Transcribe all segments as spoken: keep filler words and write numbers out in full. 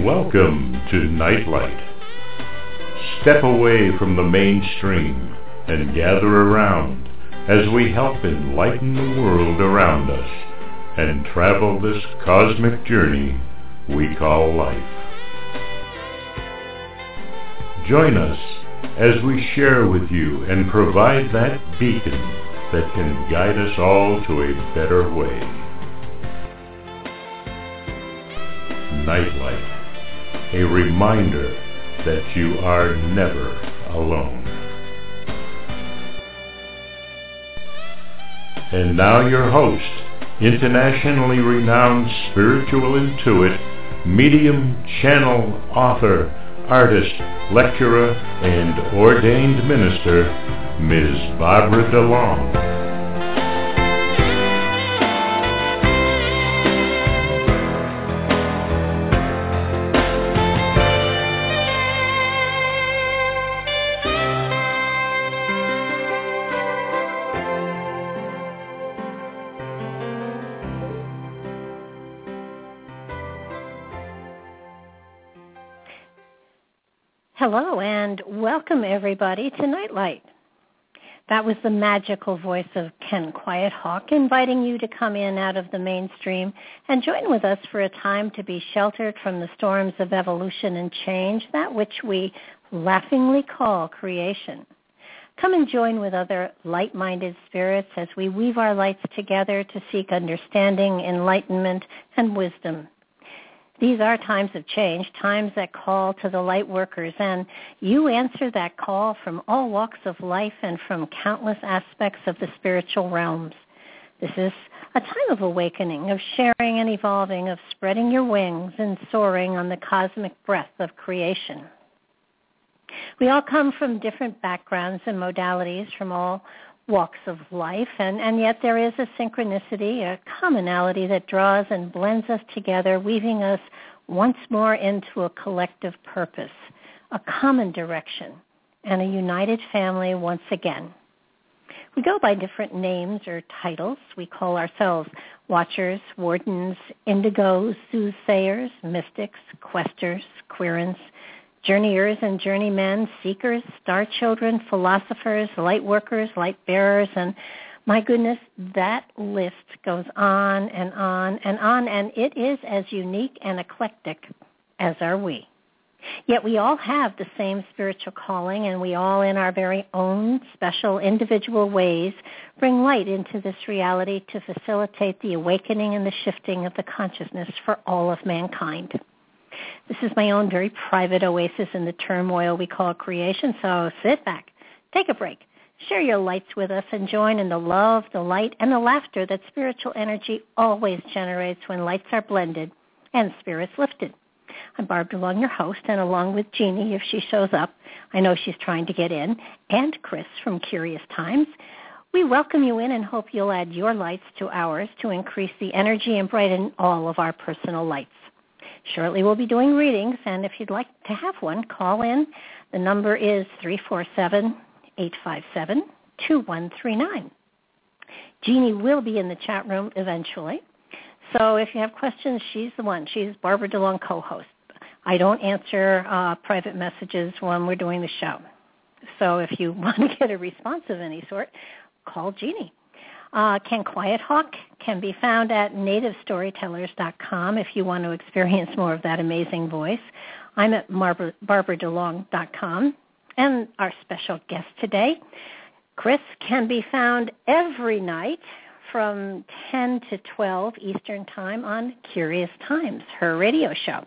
Welcome to Nightlight. Step away from the mainstream and gather around as we help enlighten the world around us and travel this cosmic journey we call life. Join us as we share with you and provide that beacon that can guide us all to a better way. Nightlight. A reminder that you are never alone. And now your host, internationally renowned spiritual intuit, medium, channel, author, artist, lecturer, and ordained minister, Miz Barbara DeLong. Hello and welcome everybody to Nightlight. That was the magical voice of Ken Quiet Hawk inviting you to come in out of the mainstream and join with us for a time to be sheltered from the storms of evolution and change, that which we laughingly call creation. Come and join with other light-minded spirits as we weave our lights together to seek understanding, enlightenment, and wisdom. These are times of change, times that call to the light workers, and you answer that call from all walks of life and from countless aspects of the spiritual realms. This is a time of awakening, of sharing and evolving, of spreading your wings and soaring on the cosmic breath of creation. We all come from different backgrounds and modalities, from all walks of life, and, and yet there is a synchronicity, a commonality that draws and blends us together, weaving us once more into a collective purpose, a common direction, and a united family once again. We go by different names or titles. We call ourselves watchers, wardens, indigos, soothsayers, mystics, questers, querents, journeyers and journeymen, seekers, star children, philosophers, light workers, light bearers, and my goodness, that list goes on and on and on, and it is as unique and eclectic as are we. Yet we all have the same spiritual calling, and we all, in our very own special individual ways, bring light into this reality to facilitate the awakening and the shifting of the consciousness for all of mankind. This is my own very private oasis in the turmoil we call creation, so sit back, take a break, share your lights with us, and join in the love, the light, and the laughter that spiritual energy always generates when lights are blended and spirits lifted. I'm Barb DeLong, your host, and along with Jeannie, if she shows up, I know she's trying to get in, and Chris from Curious Times, we welcome you in and hope you'll add your lights to ours to increase the energy and brighten all of our personal lights. Shortly we'll be doing readings, and if you'd like to have one, call in. The number is three four seven, eight five seven, two one three nine. Jeannie will be in the chat room eventually, so if you have questions, she's the one. She's Barbara DeLong co-host. I don't answer uh, private messages when we're doing the show. So if you want to get a response of any sort, call Jeannie. Uh, Ken Quiet Hawk can be found at native storytellers dot com if you want to experience more of that amazing voice. I'm at barbara delong dot com. And our special guest today, Chris, can be found every night from ten to twelve Eastern Time on Curious Times, her radio show.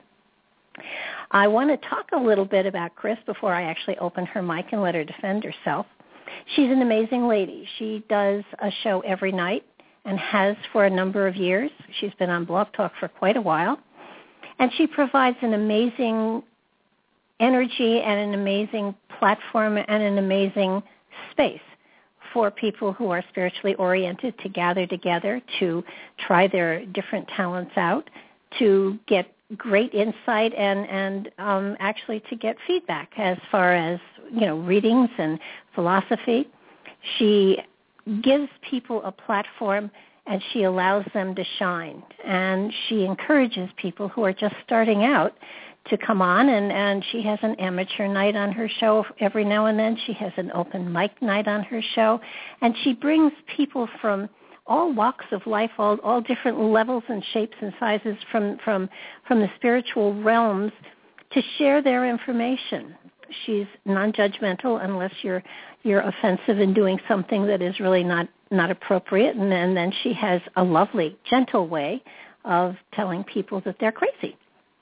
I want to talk a little bit about Chris before I actually open her mic and let her defend herself. She's an amazing lady. She does a show every night and has for a number of years. She's been on Blog Talk for quite a while. And she provides an amazing energy and an amazing platform and an amazing space for people who are spiritually oriented to gather together, to try their different talents out, to get great insight and, and um, actually to get feedback as far as, you know, readings and philosophy. She gives people a platform and she allows them to shine. And she encourages people who are just starting out to come on, and, and she has an amateur night on her show every now and then. She has an open mic night on her show, and she brings people from all walks of life, all, all different levels and shapes and sizes from, from, from the spiritual realms to share their information. She's non-judgmental unless you're you're offensive in doing something that is really not, not appropriate, and, and then she has a lovely, gentle way of telling people that they're crazy.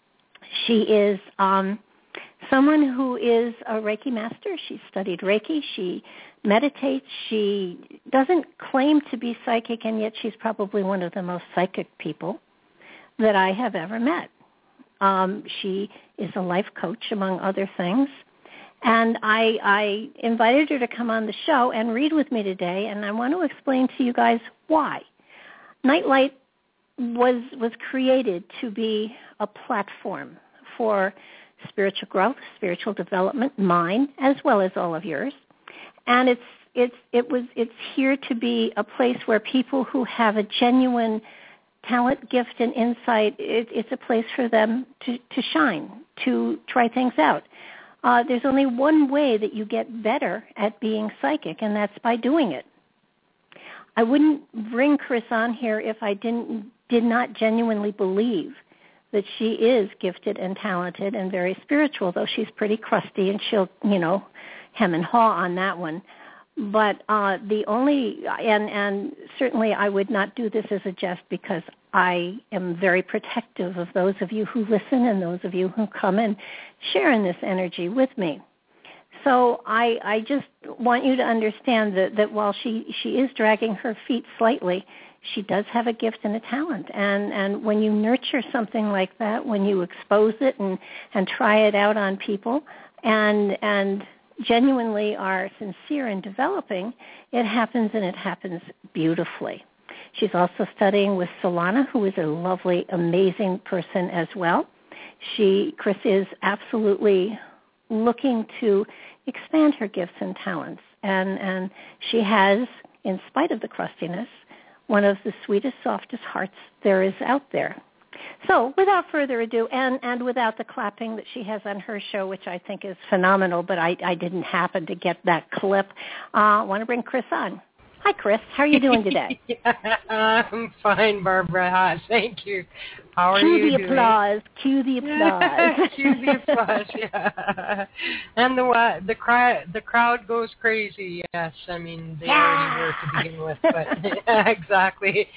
She is um, someone who is a Reiki master. She studied Reiki. She meditates. She doesn't claim to be psychic, and yet she's probably one of the most psychic people that I have ever met. Um, she is a life coach, among other things. And I, I invited her to come on the show and read with me today, and I want to explain to you guys why. Nightlight was was created to be a platform for spiritual growth, spiritual development, mine as well as all of yours. And it's it's it was it's here to be a place where people who have a genuine talent, gift, and insight, it, it's a place for them to, to shine, to try things out. Uh, there's only one way that you get better at being psychic, and that's by doing it. I wouldn't bring Chris on here if I didn't did not genuinely believe that she is gifted and talented and very spiritual, though she's pretty crusty and she'll, you know, hem and haw on that one. But uh, the only, and, and certainly I would not do this as a jest because I am very protective of those of you who listen and those of you who come and share in this energy with me. So I, I just want you to understand that, that while she, she is dragging her feet slightly, she does have a gift and a talent. And, and when you nurture something like that, when you expose it and, and try it out on people and and genuinely are sincere in developing, it happens and it happens beautifully. She's also studying with Solana, who is a lovely, amazing person as well. She, Chris, is absolutely looking to expand her gifts and talents. And, and she has, in spite of the crustiness, one of the sweetest, softest hearts there is out there. So without further ado, and, and without the clapping that she has on her show, which I think is phenomenal, but I, I didn't happen to get that clip, uh, I want to bring Chris on. Hi, Chris. How are you doing today? Yeah, I'm fine, Barbara. Hi, thank you. How are Cue you the doing? applause. Cue the applause. Cue the applause, yeah. And the the crowd the crowd goes crazy. Yes, I mean they yeah. already were to begin with, but yeah, exactly.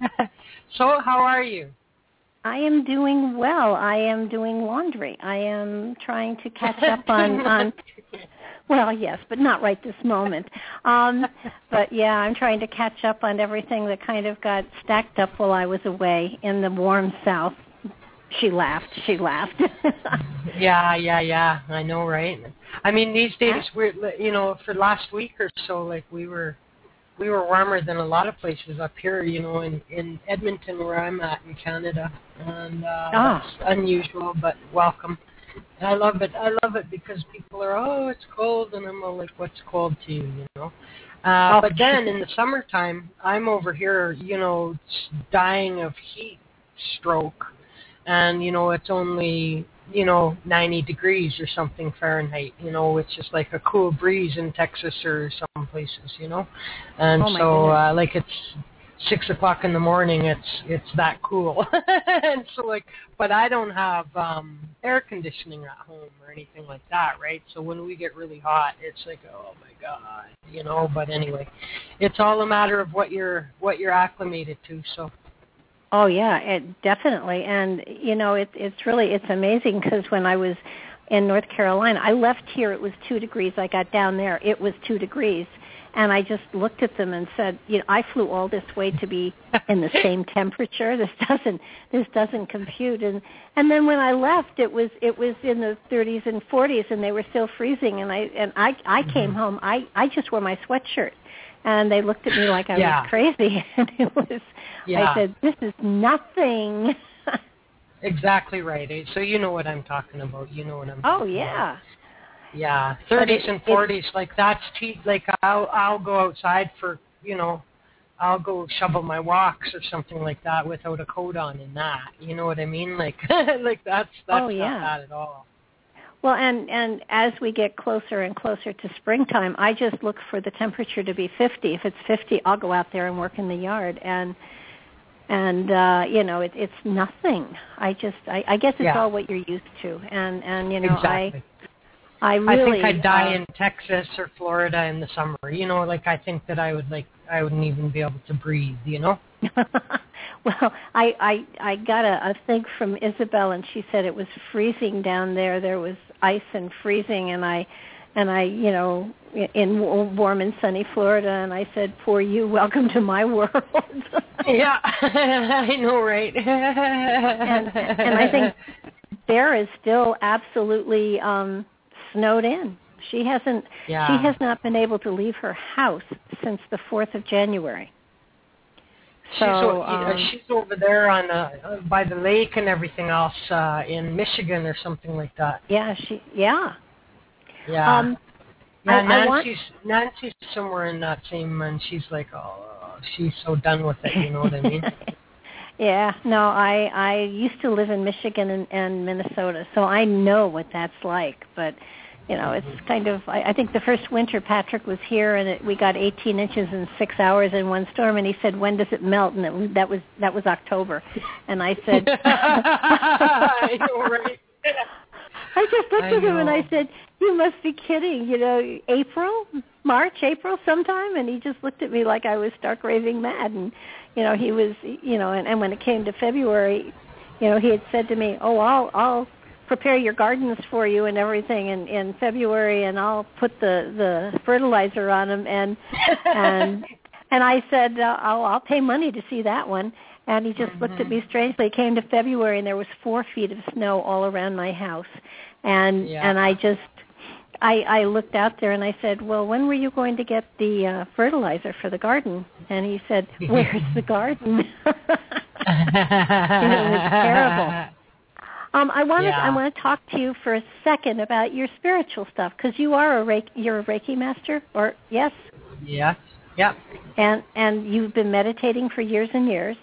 So, how are you? I am doing well. I am doing laundry. I am trying to catch up on, on well, yes, but not right this moment. Um, but, yeah, I'm trying to catch up on everything that kind of got stacked up while I was away in the warm South. She laughed. She laughed. yeah, yeah, yeah. I know, right? I mean, these days, we're, you know, for last week or so, like we were we were warmer than a lot of places up here, you know, in, in Edmonton where I'm at in Canada. And uh, ah. that's unusual, but welcome. And I love it. I love it because people are, oh, it's cold. And I'm all like, what's cold to you, you know? Uh, oh. But then in the summertime, I'm over here, you know, dying of heat stroke. And, you know, it's only, you know, ninety degrees or something Fahrenheit, you know, it's just like a cool breeze in Texas or some places, you know. And oh so, uh, like, it's six o'clock in the morning, it's it's that cool. And so, like, but I don't have um, air conditioning at home or anything like that, right? So when we get really hot, it's like, oh, my God, you know. But anyway, it's all a matter of what you're what you're acclimated to, so. Oh yeah, it, definitely. And you know, it, it's really it's amazing because when I was in North Carolina, I left here. It was two degrees. I got down there. It was two degrees, and I just looked at them and said, you know, I flew all this way to be in the same temperature. This doesn't this doesn't compute. And and then when I left, it was it was in the thirties and forties, and they were still freezing. And I and I I mm-hmm. came home. I I just wore my sweatshirt. And they looked at me like I yeah. was crazy. And it was, yeah. I said, this is nothing. Exactly right. So you know what I'm talking about. You know what I'm oh, talking yeah. about. Yeah. thirties it, and forties, like that's, te- like I'll, I'll go outside for, you know, I'll go shovel my walks or something like that without a coat on in that. You know what I mean? Like, like that's that's oh, yeah. not bad at all. Well, and, and as we get closer and closer to springtime, I just look for the temperature to be fifty. If it's fifty, I'll go out there and work in the yard. And, and uh, you know, it, it's nothing. I just, I, I guess it's yeah. all what you're used to. And, and you know, exactly. I, I really... I think I'd die uh, in Texas or Florida in the summer. You know, like I think that I would, like, I wouldn't even be able to breathe, you know? Well, I, I I got a, a thing from Isabel, and she said it was freezing down there. There was ice and freezing, and I, and I, you know, in warm and sunny Florida, and I said, "Poor you, welcome to my world." Yeah, I know, right? and, and I think Bear is still absolutely um, snowed in. She hasn't. Yeah. She has not been able to leave her house since the fourth of January. So, she's, o- um, she's over there on uh, by the lake and everything else uh, in Michigan or something like that. Yeah, she. Yeah. Yeah. Um, yeah. I, Nancy's I want... Nancy's somewhere in that same, and she's like, oh, she's so done with it. You know what I mean? Yeah. No, I I used to live in Michigan and, and Minnesota, so I know what that's like. But you know, it's kind of, I, I think the first winter Patrick was here, and it, we got eighteen inches in six hours in one storm, and he said, when does it melt? And it, that was that was October. And I said, I know, right? I just looked I at him know. and I said, you must be kidding, you know, April, March, April sometime? And he just looked at me like I was stark raving mad. And, you know, he was, you know, and, and when it came to February, you know, he had said to me, oh, I'll, I'll, prepare your gardens for you and everything in, in February, and I'll put the, the fertilizer on them. And and and I said, uh, I'll, I'll pay money to see that one. And he just mm-hmm. looked at me strangely. It came to February, and there was four feet of snow all around my house. And yeah. and I just, I, I looked out there, and I said, well, when were you going to get the uh, fertilizer for the garden? And he said, where's the garden? And it was terrible. Um, I want yeah. to I want to talk to you for a second about your spiritual stuff, because you are a Reiki, you're a Reiki master, or yes? Yes. Yep. And and you've been meditating for years and years.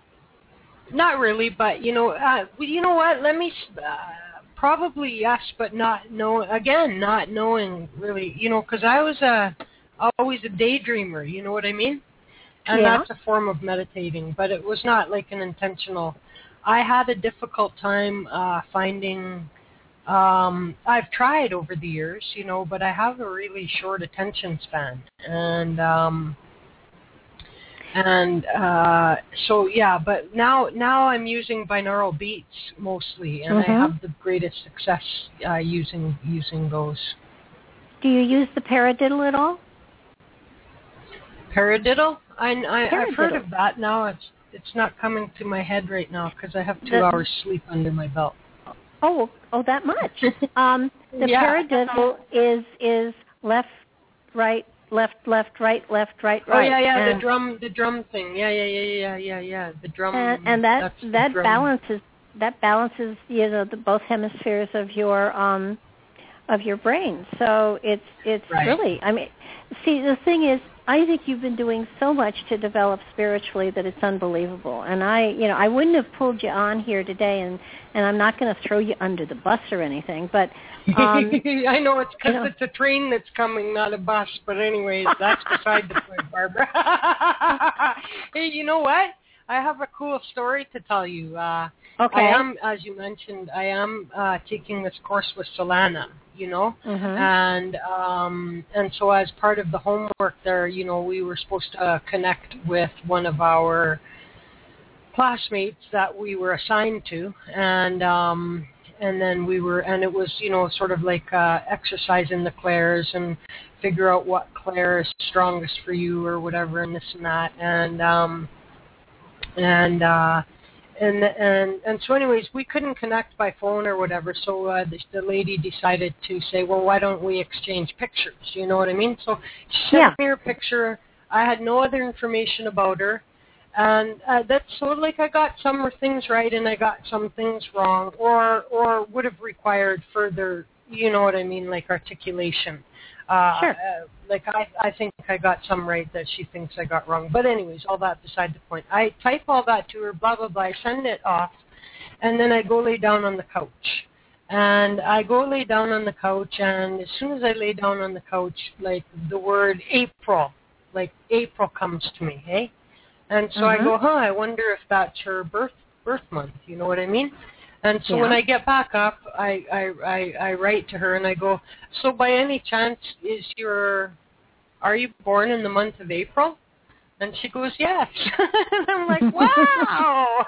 Not really, but you know, uh, you know what? Let me uh, probably yes, but not know. Again, not knowing really, you know, because I was a always a daydreamer. You know what I mean? And yeah. that's a form of meditating, but it was not like an intentional. I had a difficult time uh, finding, um, I've tried over the years, you know, but I have a really short attention span. And, um, and uh, so, yeah, but now now I'm using binaural beats mostly, and mm-hmm. I have the greatest success uh, using using those. Do you use the paradiddle at all? Paradiddle? I, I, paradiddle. I've heard of that. Now it's It's not coming to my head right now because I have two the, hours sleep under my belt. Oh, oh, that much. Um, the yeah. paradiddle is is left, right, left, left, right, left, right, oh, right. Oh yeah, yeah, and, the drum, the drum thing. Yeah, yeah, yeah, yeah, yeah, yeah. The drum. And, and that that drum. balances that balances you know the both hemispheres of your um of your brain. So it's it's right. really. I mean, see, the thing is, I think you've been doing so much to develop spiritually that it's unbelievable. And I, you know, I wouldn't have pulled you on here today, and, and I'm not going to throw you under the bus or anything, but... Um, I know it's because you know, it's a train that's coming, not a bus. But anyways, that's beside the point, Barbara. Hey, you know what? I have a cool story to tell you. Uh, okay. I am, as you mentioned, I am uh, taking this course with Solana. You know, mm-hmm. and um, and so as part of the homework there, you know, we were supposed to uh, connect with one of our classmates that we were assigned to, and um, and then we were, and it was, you know, sort of like uh, exercising the clairs and figure out what clair is strongest for you or whatever, and this and that, and um, and. Uh, And and and so, anyways, we couldn't connect by phone or whatever. So uh, the, the lady decided to say, well, why don't we exchange pictures? You know what I mean? So she sent yeah. me her picture. I had no other information about her, and uh, that's so like I got some things right and I got some things wrong, or or would have required further. You know what I mean, like articulation. Uh, sure. uh, like I, I think I got some right that she thinks I got wrong. But anyways, all that beside the point. I type all that to her, blah, blah, blah. I send it off, and then I go lay down on the couch. And I go lay down on the couch, and as soon as I lay down on the couch, like the word April, like April comes to me, hey? And so mm-hmm. I go, huh, I wonder if that's her birth birth month, you know what I mean? And so yeah. when I get back up, I, I, I, I write to her and I go, so by any chance, is your, are you born in the month of April? And she goes, yes. And I'm like, wow.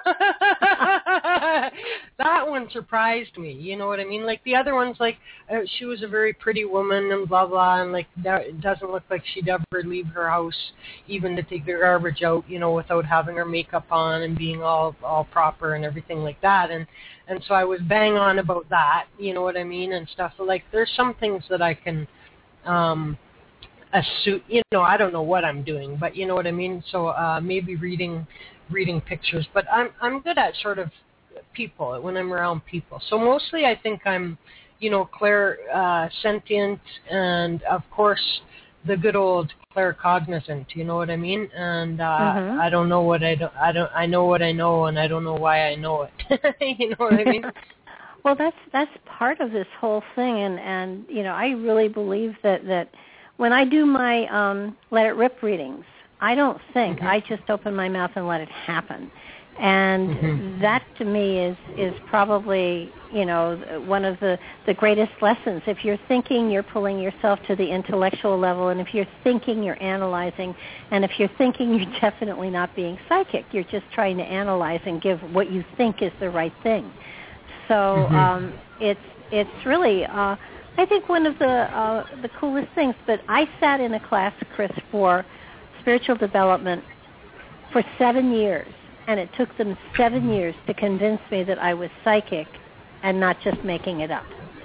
That one surprised me. You know what I mean? Like the other one's like, uh, she was a very pretty woman and blah, blah. And like, that, it doesn't look like she'd ever leave her house even to take the garbage out, you know, without having her makeup on and being all, all proper and everything like that. And, and so I was bang on about that, you know what I mean? And stuff. So like, there's some things that I can, um, a suit, you know, I don't know what I'm doing, but you know what I mean. So uh, maybe reading, reading pictures. But I'm I'm good at sort of people when I'm around people. So mostly I think I'm, you know, clair uh, sentient, and of course the good old claircognizant. You know what I mean? And uh, mm-hmm. I don't know what I don't. I don't. I know what I know, and I don't know why I know it. You know what I mean? Well, that's that's part of this whole thing, and and you know, I really believe that that. When I do my um, Let It Rip readings, I don't think. Mm-hmm. I just open my mouth and let it happen. And mm-hmm. that to me is, is probably, you know, one of the, the greatest lessons. If you're thinking, you're pulling yourself to the intellectual level. And if you're thinking, you're analyzing. And if you're thinking, you're definitely not being psychic. You're just trying to analyze and give what you think is the right thing. So mm-hmm. um, it's it's really... Uh, I think one of the uh, the coolest things, but I sat in a class, Chris, for spiritual development for seven years, and it took them seven years to convince me that I was psychic and not just making it up.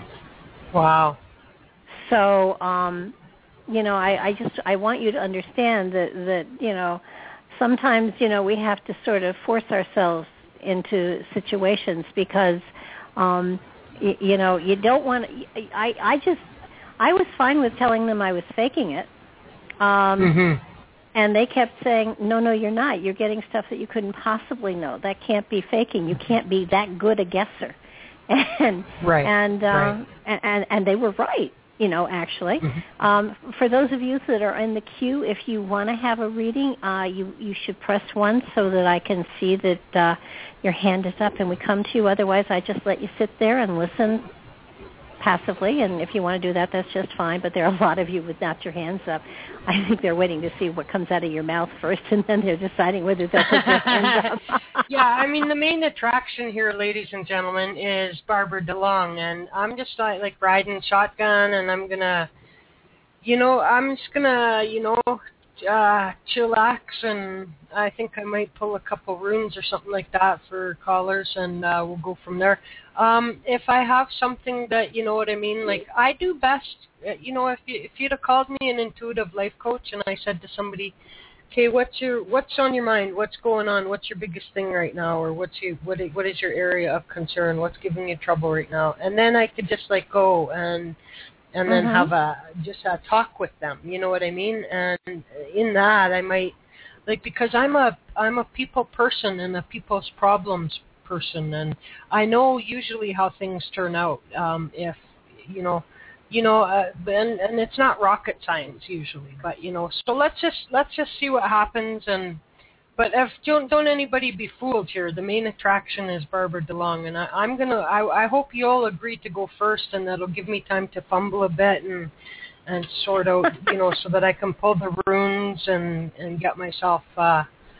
Wow. So, um, you know, I, I just, I want you to understand that, that, you know, sometimes, you know, we have to sort of force ourselves into situations because, um, y- you know, you don't want to, I, I just, I was fine with telling them I was faking it. Um, mm-hmm. And they kept saying, no, no, you're not. You're getting stuff that you couldn't possibly know. That can't be faking. You can't be that good a guesser. And right. and, uh, right. and and and they were right, you know, actually. Mm-hmm. Um, for those of you that are in the queue, if you want to have a reading, uh, you, you should press one so that I can see that uh, your hand is up and we come to you. Otherwise, I just let you sit there and listen passively, and if you want to do that, that's just fine. But there are a lot of you with not your hands up. I think they're waiting to see what comes out of your mouth first, and then they're deciding whether they'll put their hands up. Yeah, I mean, the main attraction here, ladies and gentlemen, is Barbara DeLong, and I'm just like, like riding shotgun, and I'm gonna, you know, I'm just gonna, you know, uh, chillax, and I think I might pull a couple runes or something like that for callers, and uh, we'll go from there. Um, if I have something that, you know what I mean, like I do best, you know, if you, if you'd have called me an intuitive life coach and I said to somebody, okay, what's your, what's on your mind? What's going on? What's your biggest thing right now? Or what's your, what, what is your area of concern? What's giving you trouble right now? And then I could just like go and, and then mm-hmm. have a, just a talk with them. You know what I mean? And in that I might, like, because I'm a, I'm a people person and a people's problems person, and I know usually how things turn out. Um, if you know, you know, uh, and and it's not rocket science usually, but you know. So let's just let's just see what happens. And but if don't don't anybody be fooled here. The main attraction is Barbara DeLong, and I, I'm gonna. I, I hope you all agree to go first, and that'll give me time to fumble a bit and and sort out, you know, so that I can pull the runes and and get myself. Uh,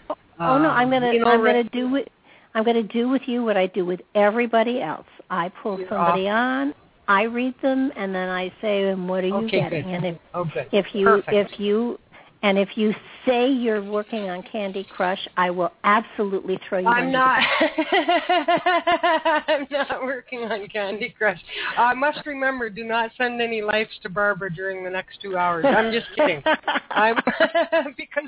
oh no, I'm gonna you know, I'm gonna do it. I'm going to do with you what I do with everybody else. I pull You're somebody awesome. on, I read them, and then I say, "And what are you okay, getting?" Good. And if, oh, good. if you Perfect. if you and if you say you're working on Candy Crush, I will absolutely throw you. I'm under not. the I'm not working on Candy Crush. I uh, must remember, do not send any lives to Barbara during the next two hours. I'm just kidding. I'm because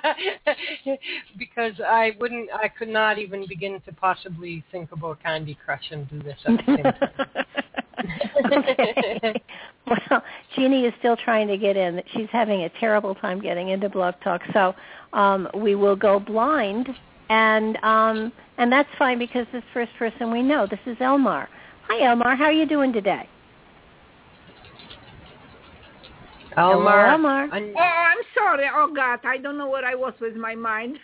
because I wouldn't. I could not even begin to possibly think about Candy Crush and do this at the same time. Okay. Well, Jeannie is still trying to get in. She's having a terrible time getting into Blog Talk. So um, we will go blind, and um, and that's fine because this first person we know, this is Elmar. Hi, Elmar. How are you doing today? Elmar. Hello, Elmar. Oh, I'm sorry. Oh, God. I don't know where I was with my mind.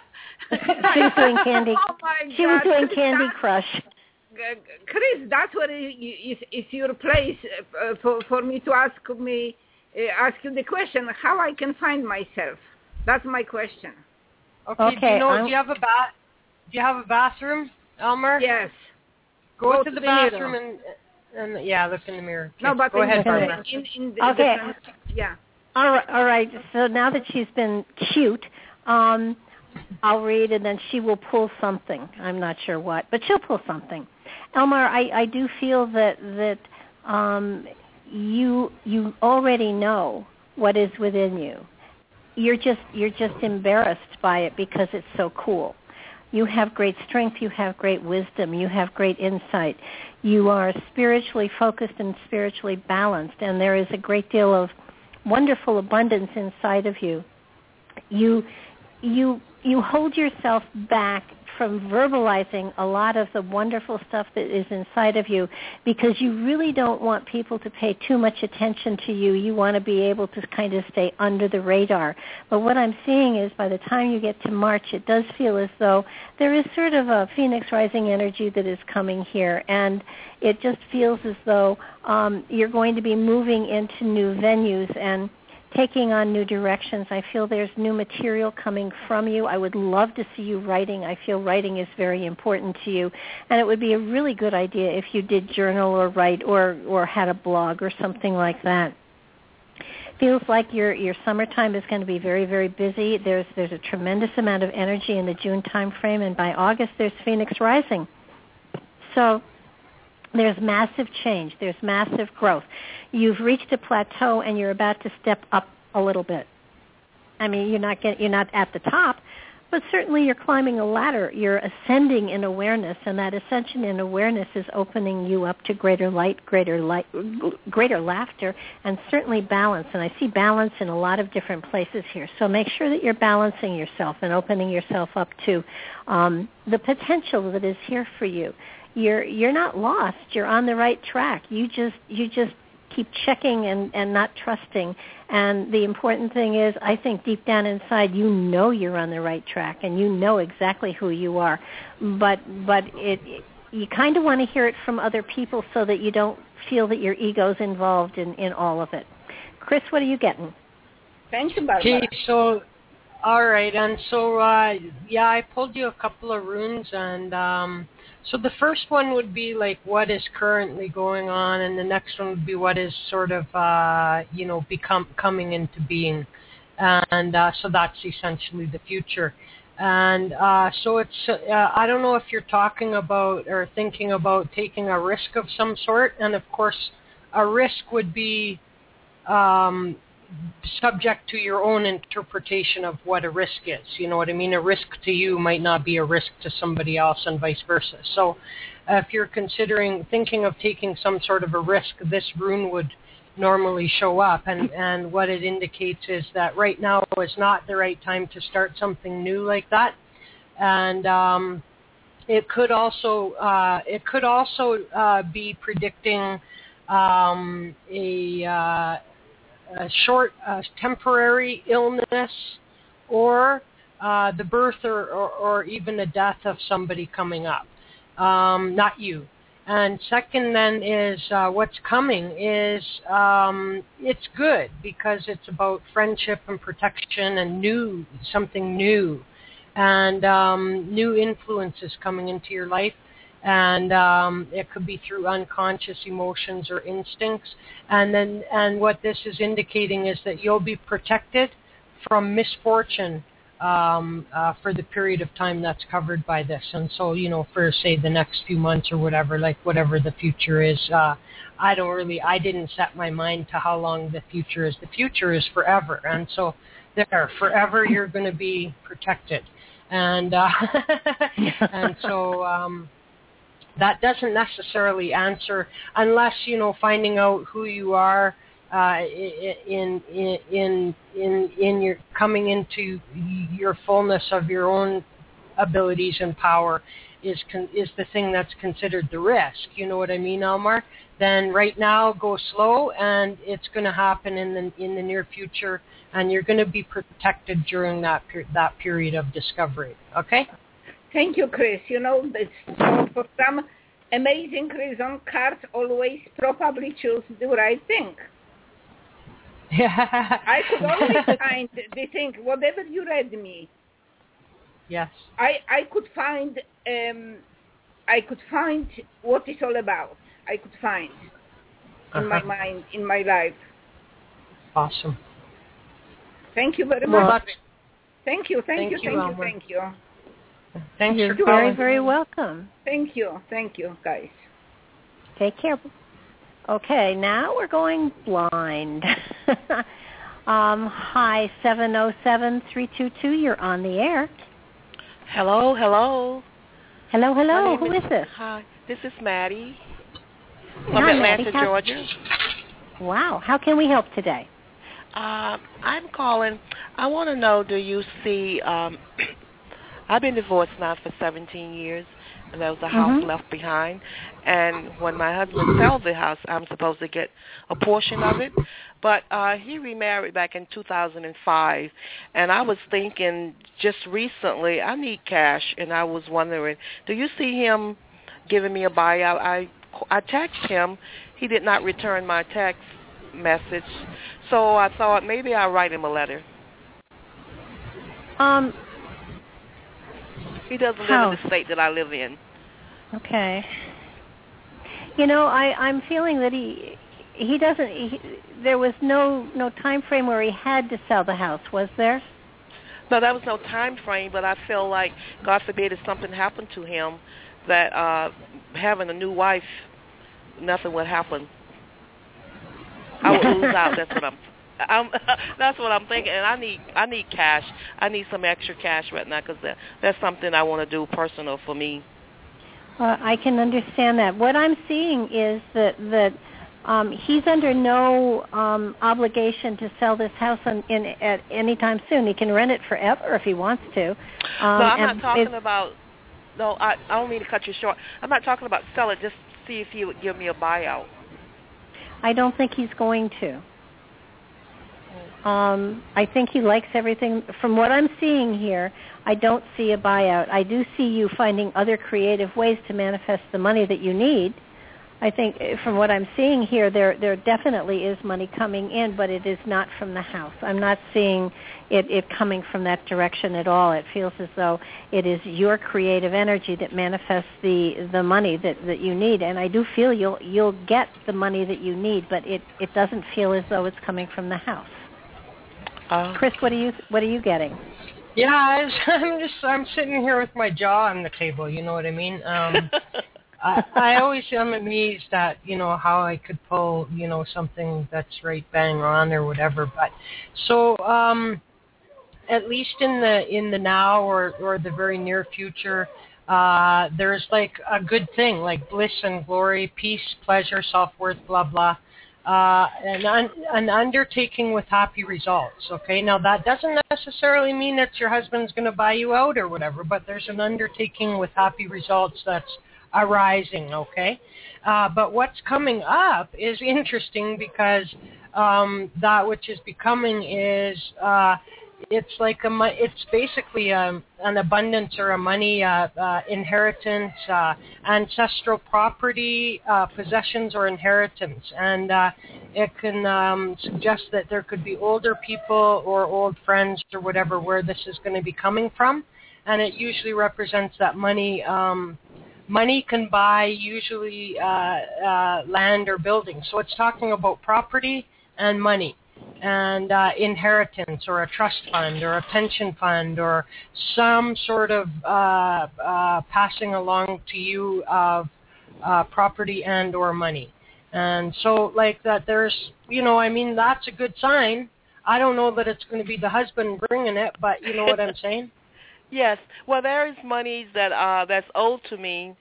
She was doing Candy. Oh, my she God. was doing Chris, Candy that, Crush. Chris, that's what is, is your place uh, for, for me to ask me uh, ask you the question, how I can find myself. That's my question. Okay, okay do you know, I'm... do you have a bath? Do you have a bathroom, Elmer? Yes. Go, Go to, to the, the bathroom and, and, yeah, look in the mirror. Okay. No, but Go in, ahead, the, Barbara. in, in the, okay. the, yeah. All right, all right. So now that she's been cute, um, I'll read and then she will pull something. I'm not sure what, but she'll pull something. Elmar, I, I do feel that that um, you you already know what is within you. You're just you're just embarrassed by it because it's so cool. You have great strength. You have great wisdom. You have great insight. You are spiritually focused and spiritually balanced, and there is a great deal of wonderful abundance inside of you. You you you hold yourself back from verbalizing a lot of the wonderful stuff that is inside of you because you really don't want people to pay too much attention to you. You want to be able to kind of stay under the radar. But what I'm seeing is by the time you get to March, it does feel as though there is sort of a Phoenix rising energy that is coming here, and it just feels as though um, you're going to be moving into new venues and taking on new directions. I feel there's new material coming from you. I would love to see you writing. I feel writing is very important to you. And it would be a really good idea if you did journal or write or, or had a blog or something like that. Feels like your your summertime is going to be very, very busy. There's there's a tremendous amount of energy in the June time frame, and by August there's Phoenix rising. So there's massive change. There's massive growth. You've reached a plateau, and you're about to step up a little bit. I mean, you're not get, you're not at the top, but certainly you're climbing a ladder. You're ascending in awareness, and that ascension in awareness is opening you up to greater light, greater light, greater laughter, and certainly balance. And I see balance in a lot of different places here. So make sure that you're balancing yourself and opening yourself up to um, the potential that is here for you. You're you're not lost. You're on the right track. You just you just keep checking and, and not trusting. And the important thing is, I think deep down inside, you know you're on the right track and you know exactly who you are. But but it, it you kind of want to hear it from other people so that you don't feel that your ego's involved in, in all of it. Chris, what are you getting? Thank you, Barbara. Okay, so all right, and so uh, yeah, I pulled you a couple of runes, and um, so the first one would be like what is currently going on, and the next one would be what is sort of uh, you know become coming into being, and uh, so that's essentially the future. And uh, so it's uh, I don't know if you're talking about or thinking about taking a risk of some sort, and of course, a risk would be Um, subject to your own interpretation of what a risk is. You know what I mean? A risk to you might not be a risk to somebody else and vice versa. So uh, if you're considering, thinking of taking some sort of a risk, this rune would normally show up. And, and what it indicates is that right now is not the right time to start something new like that. And um, it could also, uh, it could also uh, be predicting um, a... Uh, a short, uh, temporary illness, or uh, the birth or, or, or even a death of somebody coming up, um, not you. And second then is uh, what's coming is um, it's good because it's about friendship and protection and new, something new, and um, new influences coming into your life. And um, it could be through unconscious emotions or instincts. And then, and what this is indicating is that you'll be protected from misfortune um, uh, for the period of time that's covered by this. And so, you know, for say the next few months or whatever, like whatever the future is, uh, I don't really, I didn't set my mind to how long the future is. The future is forever. And so there, forever you're going to be protected. And uh, and so. Um, that doesn't necessarily answer, unless, you know, finding out who you are uh, in, in in in in your coming into your fullness of your own abilities and power is con- is the thing that's considered the risk. You know what I mean, Elmar? Then right now go slow, and it's going to happen in the in the near future, and you're going to be protected during that per- that period of discovery. Okay? Thank you, Chris. You know, it's, for some amazing reason, cards always probably choose the right thing. Yeah. I could always find the thing, whatever you read me. Yes. I I could find um, I could find what it's all about. I could find in uh-huh. my mind, in my life. Awesome. Thank you very well, much. Thank you, thank, thank you, you, thank you, thank you. Thanks You're for very, calling. very welcome. Thank you, thank you, guys. Take care. Okay, now we're going blind. um, hi, seven oh seven, three two two, you're on the air. Hello, hello. Hello, hello. Who is, is this? Hi, this is Maddie Hi, from Atlanta, Maddie. How, Georgia. Wow. How can we help today? Uh, I'm calling. I want to know, do you see, um, I've been divorced now for seventeen years, and there was a house mm-hmm. left behind. And when my husband sells the house, I'm supposed to get a portion of it. But uh, he remarried back in two thousand five, and I was thinking just recently, I need cash, and I was wondering, do you see him giving me a buyout? I, I texted him. He did not return my text message, so I thought maybe I'll write him a letter. Um, he doesn't how? live in the state that I live in. Okay. You know, I, I'm feeling that he he doesn't. He, there was no no time frame where he had to sell the house, was there? No, there was no time frame, but I feel like, God forbid, if something happened to him, that uh, having a new wife, nothing would happen. I would lose out. That's what I'm. I'm that's what I'm thinking. And I need I need cash. I need some extra cash right now because that, that's something I want to do personal for me. Uh, I can understand that. What I'm seeing is that that um, he's under no um, obligation to sell this house in, in, at any time soon. He can rent it forever if he wants to. Um, no, I'm not talking about. No, I, I don't mean to cut you short. I'm not talking about sell it. Just see if he would give me a buyout. I don't think he's going to. Um, I think he likes everything. From what I'm seeing here, I don't see a buyout. I do see you finding other creative ways to manifest the money that you need. I think from what I'm seeing here, there there definitely is money coming in, but it is not from the house. I'm not seeing it, it coming from that direction at all. It feels as though it is your creative energy that manifests the the money that, that you need. And I do feel you'll you'll get the money that you need, but it, it doesn't feel as though it's coming from the house. Uh, Chris, what are you what are you getting? Yeah, I was, I'm just I'm sitting here with my jaw on the table. You know what I mean? Um, I, I always am amazed at, you know, how I could pull, you know, something that's right bang on or whatever. But so um, at least in the in the now or, or the very near future, uh, there's like a good thing, like bliss and glory, peace, pleasure, self-worth, blah, blah. Uh, an, un, an undertaking with happy results, okay? Now, that doesn't necessarily mean that your husband's going to buy you out or whatever, but there's an undertaking with happy results that's arising, okay? Uh, but what's coming up is interesting because um, that which is becoming is, uh, it's like a, it's basically a, an abundance or a money uh, uh, inheritance, uh, ancestral property, uh, possessions or inheritance. And uh, it can um, suggest that there could be older people or old friends or whatever where this is going to be coming from. And it usually represents that money. Um, money can buy usually uh, uh, land or buildings. So it's talking about property and money. And uh, inheritance or a trust fund or a pension fund or some sort of uh, uh, passing along to you of uh, property and or money. And so like that there's, you know, I mean, that's a good sign. I don't know that it's going to be the husband bringing it, but you know what I'm saying? Yes. Well, there is money that uh, that's owed to me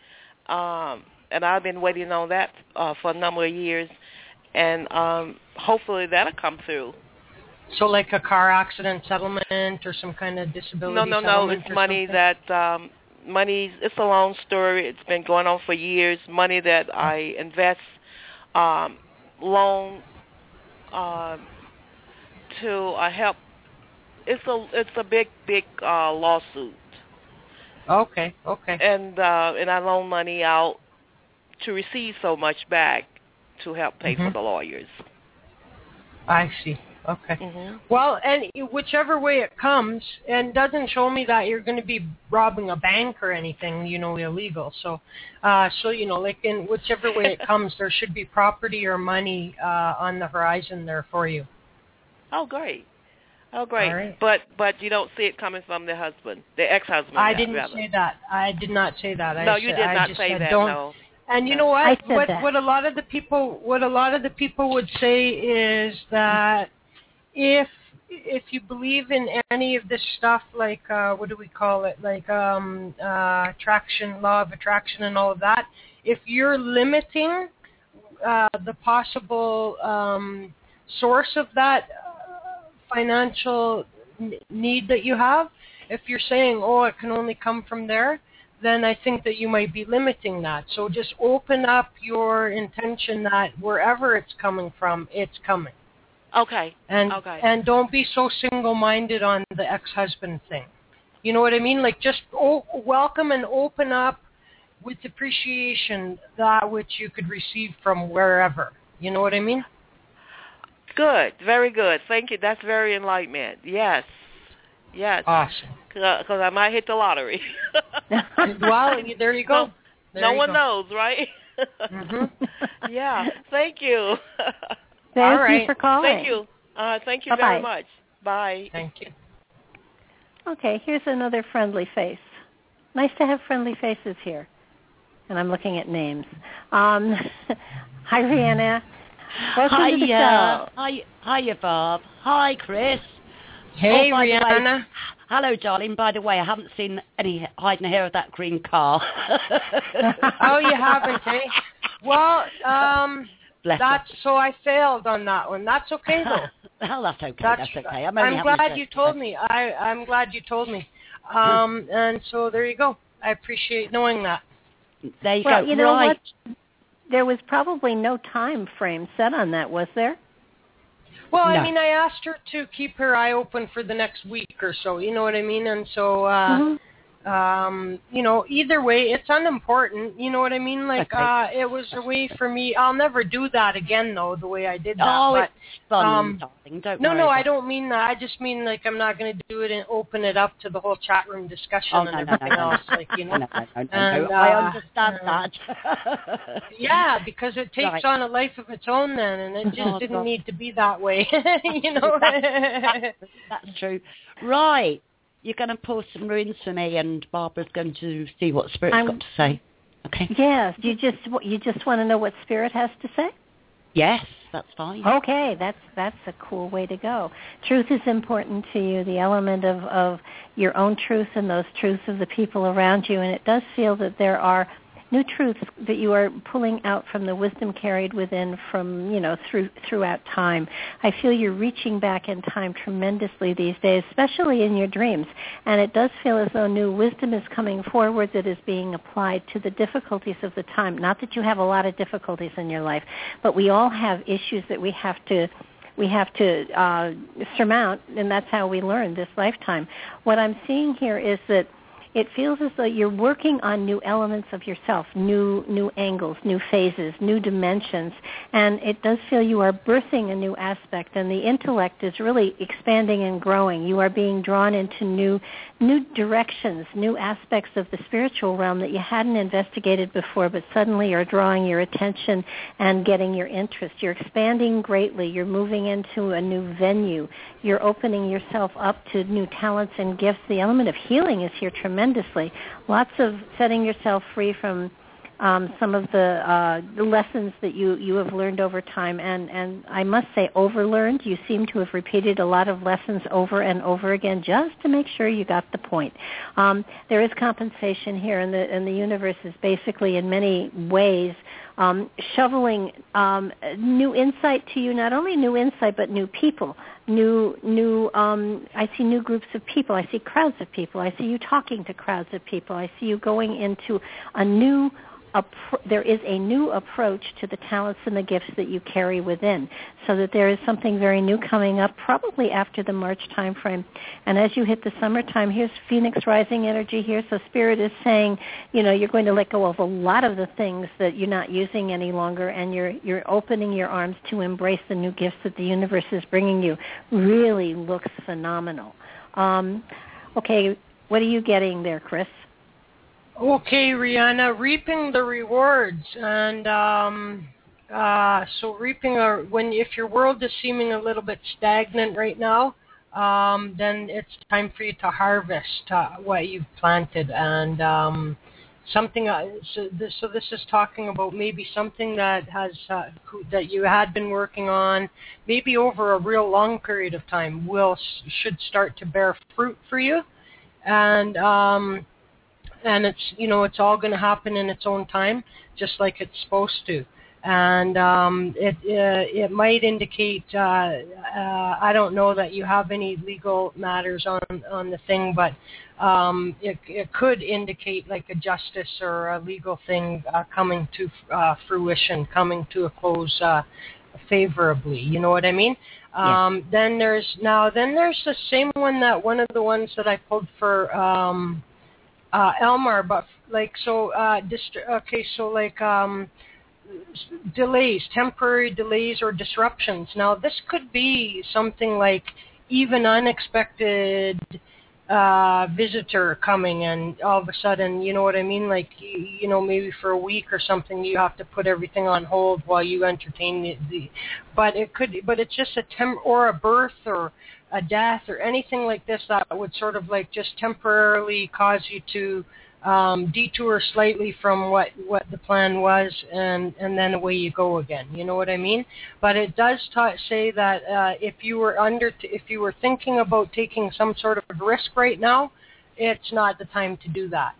um, and I've been waiting on that uh, for a number of years, and um, hopefully that'll come through. So like a car accident settlement or some kind of disability no, no, settlement? No, it's money something? that, um, money, it's a long story. It's been going on for years. Money that I invest, um, loan uh, to uh, help. It's a, it's a big, big uh, lawsuit. Okay, okay. And, uh, and I loan money out to receive so much back to help pay mm-hmm. for the lawyers. I see. Okay. Mm-hmm. Well, and whichever way it comes, and doesn't show me that you're going to be robbing a bank or anything, you know, illegal. So, uh, so you know, like in whichever way it comes, there should be property or money uh, on the horizon there for you. Oh, great. Oh, great. Right. But but you don't see it coming from the husband, the ex-husband. I now, didn't rather. say that. I did not say that. No, I you said, did I not just say said that. Don't. No. And you know what? I said What that. what a lot of the people what a lot of the people would say is that if if you believe in any of this stuff, like uh, what do we call it, like um, uh, attraction, law of attraction, and all of that, if you're limiting uh, the possible um, source of that uh, financial n- need that you have, if you're saying, oh, it can only come from there, then I think that you might be limiting that. So just open up your intention that wherever it's coming from, it's coming. Okay. And okay. and don't be so single-minded on the ex-husband thing. You know what I mean? Like just o- welcome and open up with appreciation that which you could receive from wherever. You know what I mean? Good. Very good. Thank you. That's very enlightenment. Yes. Yes. Awesome. Because I might hit the lottery. Well, there you go. There no you one go. knows, right? Mm-hmm. Yeah. Thank you. Thank All right. you for calling. Thank you. Uh, thank you Bye-bye. very much. Bye. Thank you. Okay, here's another friendly face. Nice to have friendly faces here. And I'm looking at names. Um, hi, Rihanna. Welcome Hi, to the uh, show. hi, hiya, Bob. Hi, Chris. Hey, oh, by the way- Rihanna. hello, darling. By the way, I haven't seen any hide nor hair of that green car. Oh, you haven't, eh? Well, um... Bless That's so I failed on that one. That's okay though. Well, that's okay. That's, That's, okay. I'm, only I'm having a glad stress you told test. me. I I'm glad you told me. Um, and so there you go. I appreciate knowing that. There you Well, go. you know right. what? There was probably no time frame set on that, was there? Well, No. I mean, I asked her to keep her eye open for the next week or so. You know what I mean? And so, uh, Mm-hmm. um, you know, either way, it's unimportant. You know what I mean? Like, Okay. uh, it was a way for me. I'll never do that again, though, the way I did that. Oh, but, it's fun, um, darling. Don't No, worry no, about I don't mean that. I just mean like I'm not going to do it and open it up to the whole chat room discussion Oh, and no, no, everything no, no. else, like you know. No, no, no, no, And, no. I uh, understand uh, that. Yeah, because it takes Right. on a life of its own then, and it just Oh, didn't God. need to be that way, you know. That's true. Right. You're going to pull some runes for me, and Barbara's going to see what Spirit's I'm- got to say. Okay? Yes. You just you just want to know what Spirit has to say? Yes, that's fine. Okay, that's that's a cool way to go. Truth is important to you, the element of, of your own truth and those truths of the people around you, and it does feel that there are new truths that you are pulling out from the wisdom carried within from, you know, through throughout time. I feel you're reaching back in time tremendously these days, especially in your dreams. And it does feel as though new wisdom is coming forward that is being applied to the difficulties of the time. Not that you have a lot of difficulties in your life, but we all have issues that we have to we have to uh, surmount, and that's how we learn this lifetime. What I'm seeing here is that it feels as though you're working on new elements of yourself, new new angles, new phases, new dimensions, and it does feel you are birthing a new aspect, and the intellect is really expanding and growing. You are being drawn into new new directions, new aspects of the spiritual realm that you hadn't investigated before, but suddenly are drawing your attention and getting your interest. You're expanding greatly. You're moving into a new venue. You're opening yourself up to new talents and gifts. The element of healing is here tremendously. Lots of setting yourself free from um, some of the, uh, the lessons that you, you have learned over time. And, and I must say, overlearned. You seem to have repeated a lot of lessons over and over again just to make sure you got the point. Um, there is compensation here, and the, and the universe is basically in many ways Um, shoveling um, new insight to you, not only new insight, but new people, new, new, um, I see new groups of people. I see crowds of people. I see you talking to crowds of people. I see you going into a new Appro- there is a new approach to the talents and the gifts that you carry within, so that there is something very new coming up probably after the March time frame. And as you hit the summertime, here's Phoenix rising energy here, so Spirit is saying, you know, you're going to let go of a lot of the things that you're not using any longer, and you're you're opening your arms to embrace the new gifts that the universe is bringing you. Really looks phenomenal. Um, okay, what are you getting there, Chris? Okay, Rihanna, reaping the rewards, and um, uh, so reaping a, when if your world is seeming a little bit stagnant right now, um, then it's time for you to harvest uh, what you've planted, and um, something. Uh, so, this, so this is talking about maybe something that has uh, that you had been working on, maybe over a real long period of time, will should start to bear fruit for you, and. Um, And it's, you know, it's all going to happen in its own time, just like it's supposed to. And um, it uh, it might indicate, uh, uh, I don't know that you have any legal matters on, on the thing, but um, it, it could indicate like a justice or a legal thing uh, coming to uh, fruition, coming to a close uh, favorably. You know what I mean? Um, yes. Then there's now then there's the same one that one of the ones that I pulled for. Um, Uh, Elmar, but like so, uh, dist- okay, so like um, delays, temporary delays or disruptions. Now, this could be something like even unexpected uh, visitor coming, and all of a sudden, you know what I mean? Like, you, you know, maybe for a week or something, you have to put everything on hold while you entertain the. the but it could, but it's just a temp or a birth or a death or anything like this that would sort of like just temporarily cause you to um, detour slightly from what, what the plan was, and, and then away you go again. You know what I mean? But it does ta- say that uh, if you were under, t- if you were thinking about taking some sort of risk right now, it's not the time to do that.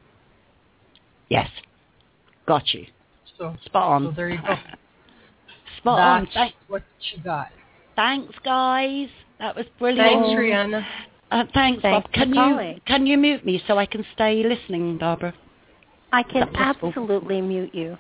Yes, got you. So spot on. So there you go. Spot That's on. Thanks. what you got. Thanks, guys. That was brilliant. Thanks, Rihanna. Uh, thanks, Thanks Bob. Can for you calling. can you mute me so I can stay listening, Barbara? I can absolutely mute you.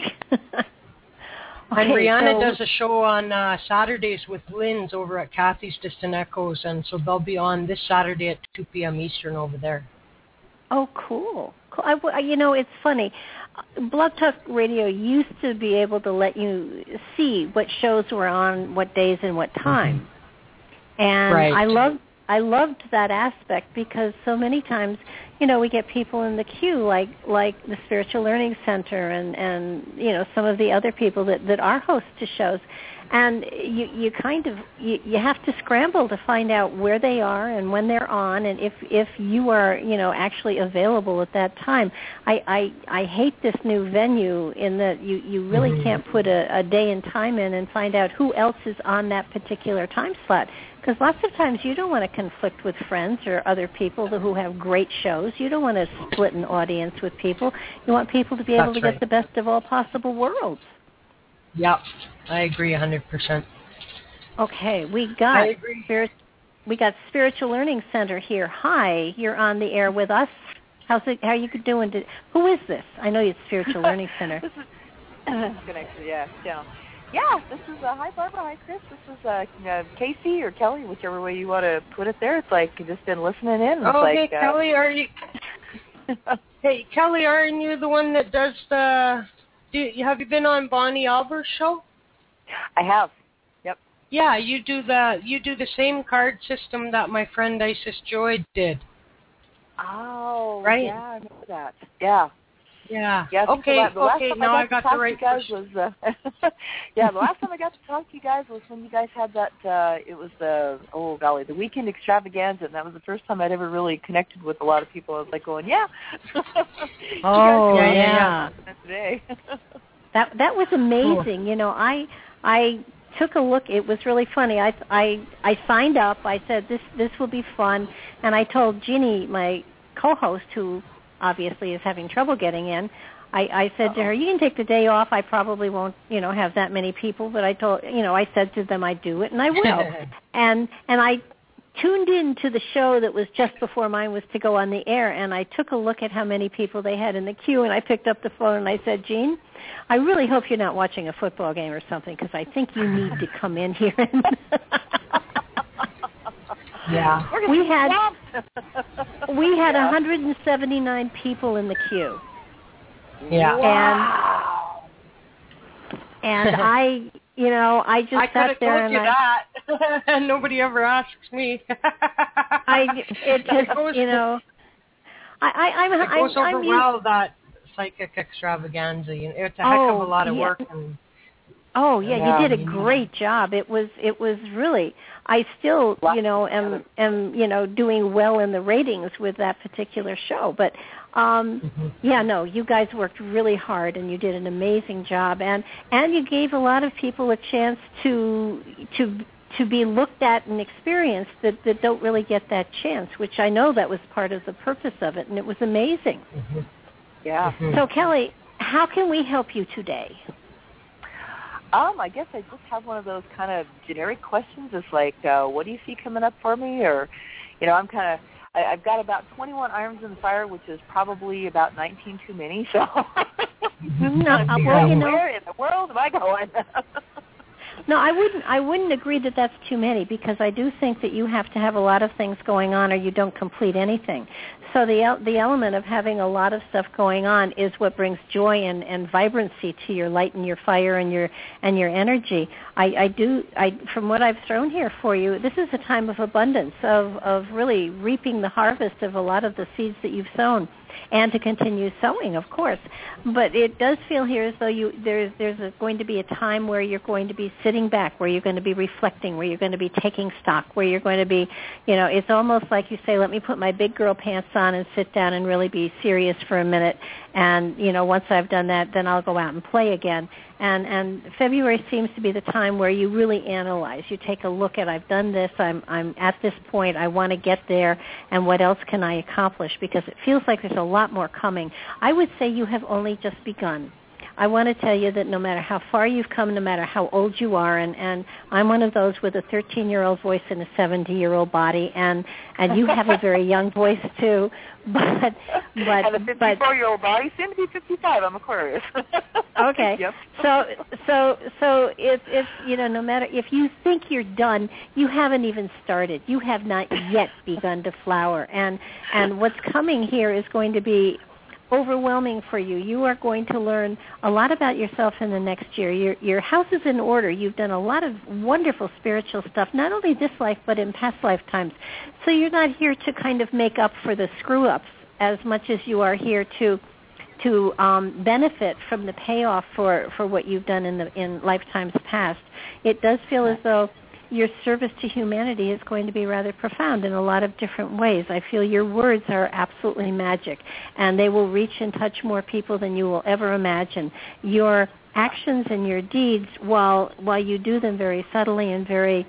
Okay, and Rihanna so, does a show on uh, Saturdays with Lynn's over at Kathy's Distant Echoes, and so they'll be on this Saturday at two p.m. Eastern over there. Oh, cool. cool. I, you know, it's funny. Blog Talk Radio used to be able to let you see what shows were on what days and what time. Mm-hmm. And right. I loved I loved that aspect, because so many times, you know, we get people in the queue like like the Spiritual Learning Center and, and you know, some of the other people that, that are hosts to shows. And you, you kind of, you, you have to scramble to find out where they are and when they're on, and if, if you are, you know, actually available at that time. I, I, I hate this new venue in that you, you really mm-hmm. can't put a, a day and time in and find out who else is on that particular time slot. Because lots of times you don't want to conflict with friends or other people who have great shows. You don't want to split an audience with people. You want people to be able That's to right. get the best of all possible worlds. Yep, I agree one hundred percent. Okay, we got spirit, we got Spiritual Learning Center here. Hi, you're on the air with us. How's it? How are you doing? To, who is this? I know it's Spiritual Learning Center. This is good, actually. Yeah, yeah, yeah. This is uh, hi Barbara, hi Chris. This is uh, uh, Casey or Kelly, whichever way you want to put it. There, it's like you've just been listening in. It's oh, like, hey uh, Kelly, are you? Hey Kelly, aren't you the one that does the? Do, have you been on Bonnie Albert's show? I have. Yep. Yeah, you do the you do the same card system that my friend Isis Joy did. Oh, right. Yeah, I remember that. Yeah. Yeah. Yeah. Okay. The last Okay. time Now I I got got the to right talk to you guys was. Uh, yeah. The last time I got to talk to you guys was when you guys had that. Uh, it was the oh golly, the weekend extravaganza, and that was the first time I'd ever really connected with a lot of people. I was like going, yeah. Oh yeah. yeah. Today. that that was amazing. Cool. You know, I I. took a look. It was really funny. I I I signed up. I said this this will be fun, and I told Jeannie, my co-host, who obviously is having trouble getting in. I, I said Uh-oh. to her, "You can take the day off. I probably won't, you know, have that many people." But I told, you know, I said to them, "I'd do it, and I will." and and I tuned in to the show that was just before mine was to go on the air, and I took a look at how many people they had in the queue, and I picked up the phone and I said, "Jean, I really hope you're not watching a football game or something, because I think you need to come in here." And yeah, we had we had yeah. one hundred seventy-nine people in the queue. Yeah, wow. and and I, you know, I just I sat there told and you I, that, and nobody ever asks me. I it just goes, you know, I I I'm it goes I'm, over I'm well used, that psychic extravaganza. You know, it's a heck oh, of a lot of yeah. work. And, oh yeah, yeah, you did a great job. It was it was really. I still, you know, am am you know doing well in the ratings with that particular show. But um, mm-hmm. yeah, no, you guys worked really hard and you did an amazing job, and and you gave a lot of people a chance to to. to be looked at and experienced that, that don't really get that chance, which I know that was part of the purpose of it, and it was amazing. Mm-hmm. Yeah. Mm-hmm. So, Kelly, how can we help you today? Um, I guess I just have one of those kind of generic questions. It's like, uh, what do you see coming up for me? Or, you know, I'm kind of, I, I've got about twenty-one irons in the fire, which is probably about nineteen too many. So, no, well, you know, where in the world am I going? No, I wouldn't. I wouldn't agree that that's too many, because I do think that you have to have a lot of things going on, or you don't complete anything. So the the element of having a lot of stuff going on is what brings joy and, and vibrancy to your light and your fire and your and your energy. I, I do. I from what I've thrown here for you, this is a time of abundance, of of really reaping the harvest of a lot of the seeds that you've sown, and to continue sowing, of course. But it does feel here as though you there's there's a, going to be a time where you're going to be sitting back, where you're going to be reflecting, where you're going to be taking stock, where you're going to be, you know, it's almost like you say, let me put my big girl pants on and sit down and really be serious for a minute. And, you know, once I've done that, then I'll go out and play again. And and February seems to be the time where you really analyze. You take a look at, I've done this, I'm I'm at this point, I want to get there, and what else can I accomplish? Because it feels like there's a lot more coming. I would say you have only just begun. I want to tell you that no matter how far you've come, no matter how old you are, and, and I'm one of those with a thirteen-year-old voice and a seventy-year-old body, and, and you have a very young voice too, but but and a fifty-four-year-old body, soon to be fifty-five. I'm Aquarius. Okay. Yep. So so so if if you know, no matter if you think you're done, you haven't even started. You have not yet begun to flower, and and what's coming here is going to be overwhelming for you. You are going to learn a lot about yourself in the next year. Your your house is in order. You've done a lot of wonderful spiritual stuff, not only this life but in past lifetimes. So you're not here to kind of make up for the screw-ups as much as you are here to to um, benefit from the payoff for, for what you've done in the in lifetimes past. It does feel as though your service to humanity is going to be rather profound in a lot of different ways. I feel your words are absolutely magic, and they will reach and touch more people than you will ever imagine. Your actions and your deeds, while while you do them very subtly and very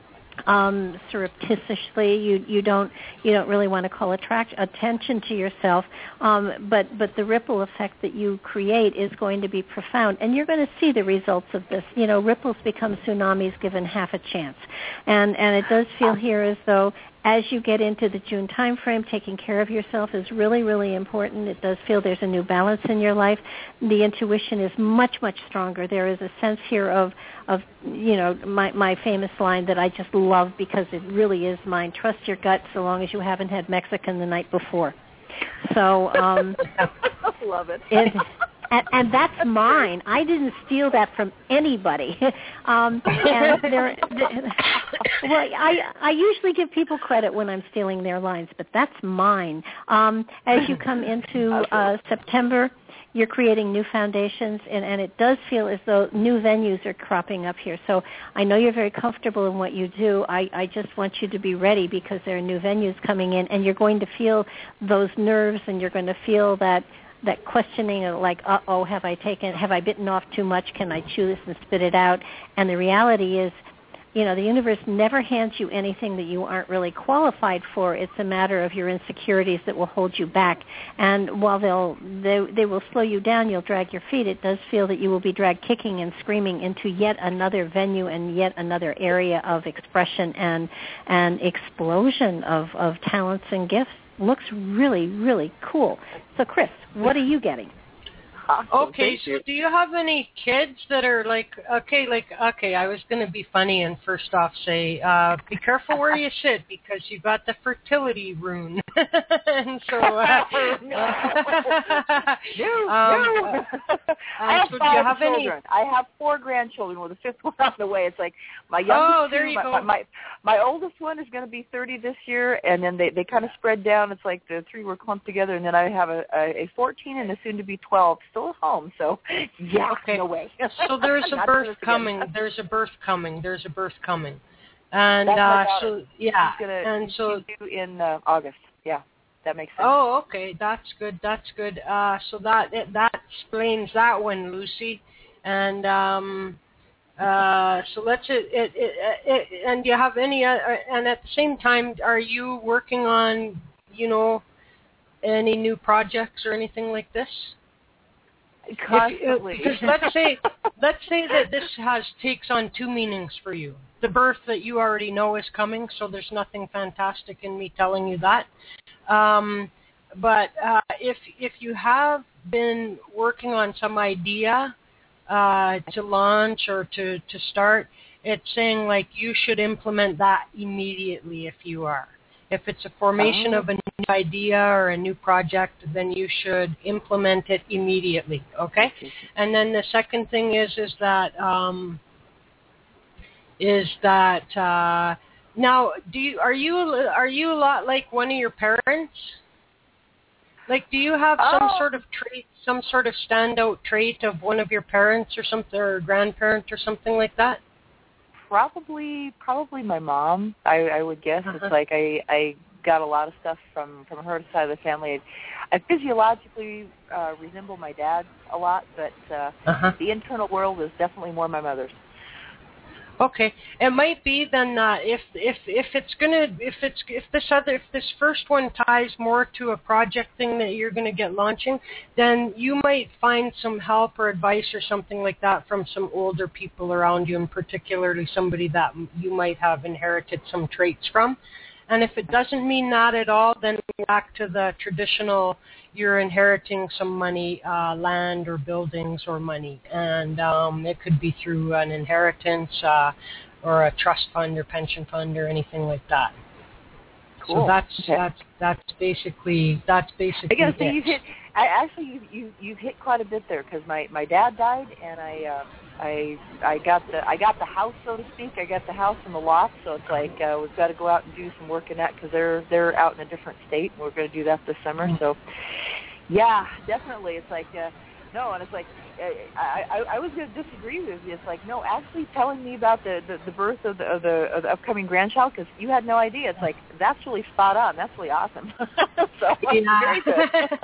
um, surreptitiously, you you don't you don't really want to call attract attention to yourself, um, but but the ripple effect that you create is going to be profound, and you're going to see the results of this. You know, ripples become tsunamis given half a chance, and and it does feel here as though as you get into the June time frame, taking care of yourself is really, really important. It does feel there's a new balance in your life. The intuition is much, much stronger. There is a sense here of, of you know, my, my famous line that I just love because it really is mine. Trust your gut so long as you haven't had Mexican the night before. So, um, love it. it And, and that's mine. I didn't steal that from anybody. Um, and there, Well, I I usually give people credit when I'm stealing their lines, but that's mine. Um, as you come into uh, September, you're creating new foundations, and, and it does feel as though new venues are cropping up here. So I know you're very comfortable in what you do. I, I just want you to be ready because there are new venues coming in, and you're going to feel those nerves, and you're going to feel that that questioning of like, uh-oh, have I taken, have I bitten off too much? Can I chew this and spit it out? And the reality is, you know, the universe never hands you anything that you aren't really qualified for. It's a matter of your insecurities that will hold you back. And while they'll they they will slow you down, you'll drag your feet. It does feel that you will be dragged kicking and screaming into yet another venue and yet another area of expression and and explosion of, of talents and gifts. Looks really, really cool. So, Chris, what are you getting? Okay, so do you have any kids that are like, okay, like, okay, I was going to be funny and first off say, uh, be careful where you sit because you got the fertility rune. And so, uh, no, um, no. Uh, I have so five do you have children. any? I have four grandchildren with a fifth one on the way. It's like my youngest Oh, there two, you my, go. my, my my oldest one is going to be thirty this year, and then they, they kind of spread down. It's like the three were clumped together, and then I have a, a, a fourteen and a soon-to-be twelve still at home. So, yeah, Okay. no way. So there's a Not birth doing this coming. again. There's a birth coming. There's a birth coming. And That's my uh, daughter. so, yeah. She's gonna, and so, she's due in uh, August. Yeah, that makes sense. oh, okay, that's good. That's good. Uh, so that it, that explains that one, Lucy. And um, uh, so let's it, it, it, it. And do you have any? Uh, and at the same time, are you working on, you know, any new projects or anything like this? Constantly. If, uh, because let's say let's say that this has takes on two meanings for you. The birth that you already know is coming, so there's nothing fantastic in me telling you that. Um, but uh, if if you have been working on some idea uh, to launch or to, to start, it's saying like you should implement that immediately if you are. If it's a formation oh. of a new idea or a new project, then you should implement it immediately, okay? And then the second thing is is that um, is that uh, now do you are you are you a lot like one of your parents? Like, do you have some oh. sort of trait, some sort of standout trait of one of your parents or something, or grandparent or something like that? Probably, probably my mom. I, I would guess Uh-huh. it's like I, I got a lot of stuff from from her side of the family. I physiologically uh, resemble my dad a lot, but uh, Uh-huh. the internal world is definitely more my mother's. Okay, it might be then uh, if if if it's gonna if it's if this other if this first one ties more to a project thing that you're gonna get launching, then you might find some help or advice or something like that from some older people around you, and particularly somebody that you might have inherited some traits from. And if it doesn't mean that at all, then back to the traditional, you're inheriting some money, uh, land or buildings or money. And um, it could be through an inheritance uh, or a trust fund or pension fund or anything like that. Cool. So that's Okay. that's that's basically that's basically I guess so it. you've hit. I actually you you you've hit quite a bit there because my my dad died and I uh, I I got the I got the house, so to speak. I got the house and the loft, so it's like uh, we've got to go out and do some work in that because they're they're out in a different state and we're going to do that this summer. Mm-hmm. So yeah, definitely, it's like. Uh, No, and it's like, I, I, I was going to disagree with you. It's like, no, actually telling me about the, the, the birth of the, of, the, of the upcoming grandchild, because you had no idea. It's like, that's really spot on. That's really awesome. So, Yeah. very good.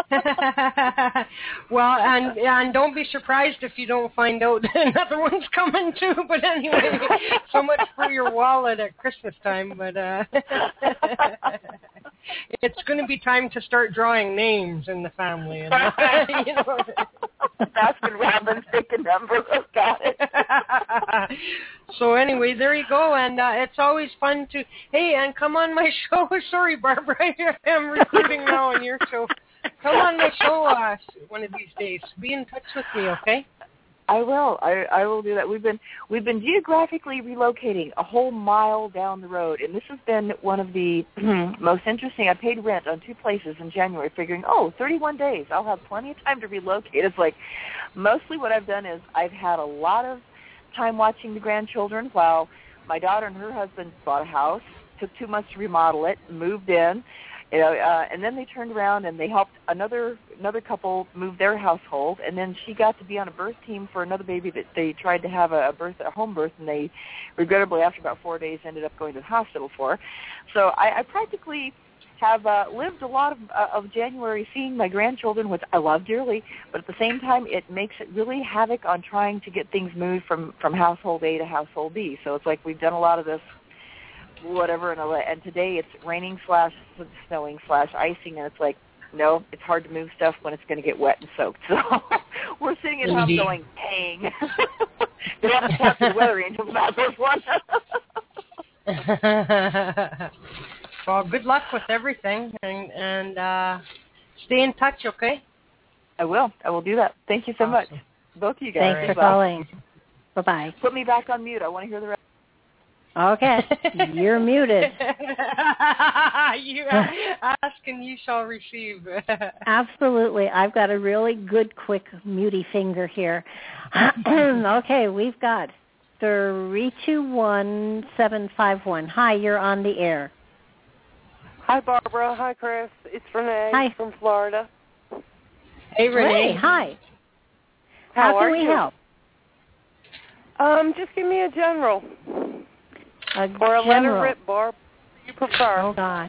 Well, and and don't be surprised if you don't find out another one's coming too. But anyway, so much for your wallet at Christmas time. But uh, it's going to be time to start drawing names in the family. And, uh, you know. Baskin Robbins, pick a number. Got it. So anyway, there you go, and uh, it's always fun to, hey, and come on my show. Sorry, Barbara, I am recruiting now on your show. Come on my show uh, one of these days. Be in touch with me, okay? I will. I, I will do that. We've been we've been geographically relocating a whole mile down the road, and this has been one of the most interesting. I paid rent on two places in January, figuring, oh, thirty-one days. I'll have plenty of time to relocate. It's like mostly what I've done is I've had a lot of time watching the grandchildren while my daughter and her husband bought a house, took two months to remodel it, moved in, you know, uh, and then they turned around and they helped another another couple move their household, and then she got to be on a birth team for another baby that they tried to have a, a birth, a home birth, and they regrettably after about four days ended up going to the hospital for. So I, I practically have uh, lived a lot of, uh, of January seeing my grandchildren, which I love dearly, but at the same time it makes it really havoc on trying to get things moved from, from household A to household B. So it's like we've done a lot of this whatever, and, and today it's raining slash snowing slash icing, and it's like, no, it's hard to move stuff when it's going to get wet and soaked. So we're sitting at home Indeed. going, dang. They have to talk to the weather angels about this one. Well, good luck with everything, and, and uh, stay in touch, okay? I will. I will do that. Thank you so Awesome. much. Both of you guys. Thanks for calling. Bye-bye. Put me back on mute. I want to hear the rest. Okay. You're muted. You ask and you shall receive. Absolutely. I've got a really good, quick, muty finger here. Okay, we've got three two one seven five one. Hi, you're on the air. Hi, Barbara. Hi, Chris. It's Renee Hi. from Florida. Hey, Renee. Hey, hi. How, How can are we you? help? Um, just give me a general. A or a general. letter writ, Barb. You prefer. Oh, gosh.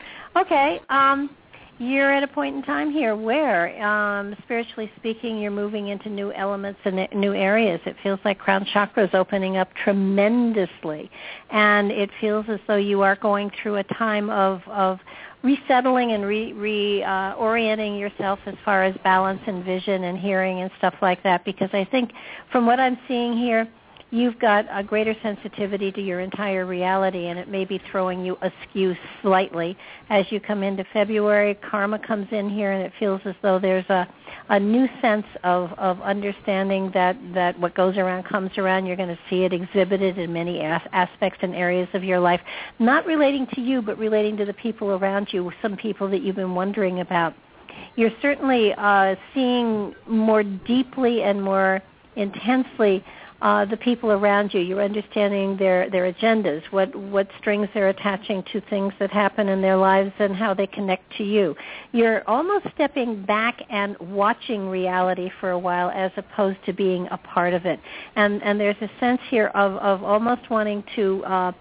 Okay. Um, you're at a point in time here where, um, spiritually speaking, you're moving into new elements and new areas. It feels like crown chakra is opening up tremendously. And it feels as though you are going through a time of, of resettling and re, re uh, orienting yourself as far as balance and vision and hearing and stuff like that. Because I think from what I'm seeing here, you've got a greater sensitivity to your entire reality, and it may be throwing you askew slightly. As you come into February, karma comes in here, and it feels as though there's a, a new sense of, of understanding that, that what goes around comes around. You're going to see it exhibited in many as- aspects and areas of your life, not relating to you, but relating to the people around you, some people that you've been wondering about. You're certainly uh, seeing more deeply and more intensely Uh, the people around you. You're understanding their, their agendas, what, what strings they're attaching to things that happen in their lives and how they connect to you. You're almost stepping back and watching reality for a while as opposed to being a part of it. And, and there's a sense here of, of almost wanting to uh,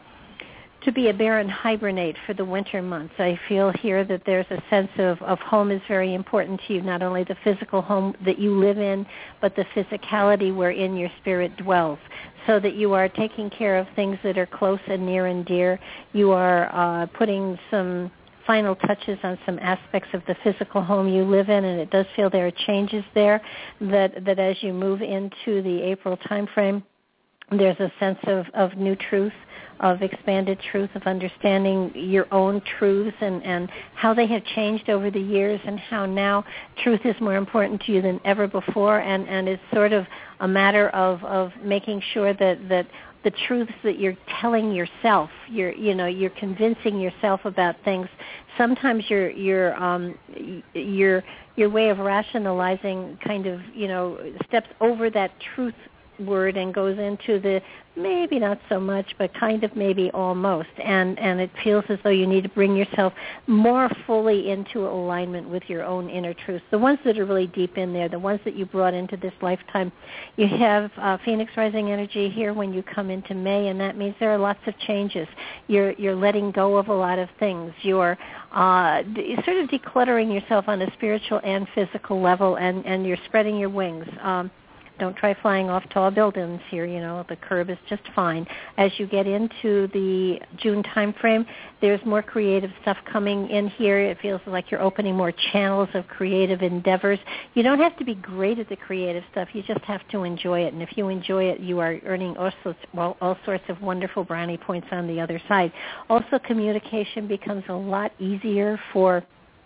to be a bear and hibernate for the winter months. I feel here that there's a sense of, of home is very important to you, not only the physical home that you live in, but the physicality wherein your spirit dwells, so that you are taking care of things that are close and near and dear. You are uh, putting some final touches on some aspects of the physical home you live in, and it does feel there are changes there that, that as you move into the April time frame, there's a sense of, of new truth, of expanded truth, of understanding your own truths and, and how they have changed over the years, and how now truth is more important to you than ever before, and, and it's sort of a matter of, of making sure that, that the truths that you're telling yourself, you're, you know, you're convincing yourself about things. Sometimes your your um your your way of rationalizing kind of, you know, steps over that truth word and goes into the maybe not so much, but kind of maybe almost. And, and it feels as though you need to bring yourself more fully into alignment with your own inner truths. The ones that are really deep in there, the ones that you brought into this lifetime. You have uh, Phoenix Rising energy here when you come into May, and that means there are lots of changes. You're, you're letting go of a lot of things. You're uh, d- sort of decluttering yourself on a spiritual and physical level, and, and you're spreading your wings. Um, Don't try flying off tall buildings here, you know, the curb is just fine. As you get into the June time frame, there's more creative stuff coming in here. It feels like you're opening more channels of creative endeavors. You don't have to be great at the creative stuff. You just have to enjoy it. And if you enjoy it, you are earning all sorts, well, all sorts of wonderful brownie points on the other side. Also, communication becomes a lot easier for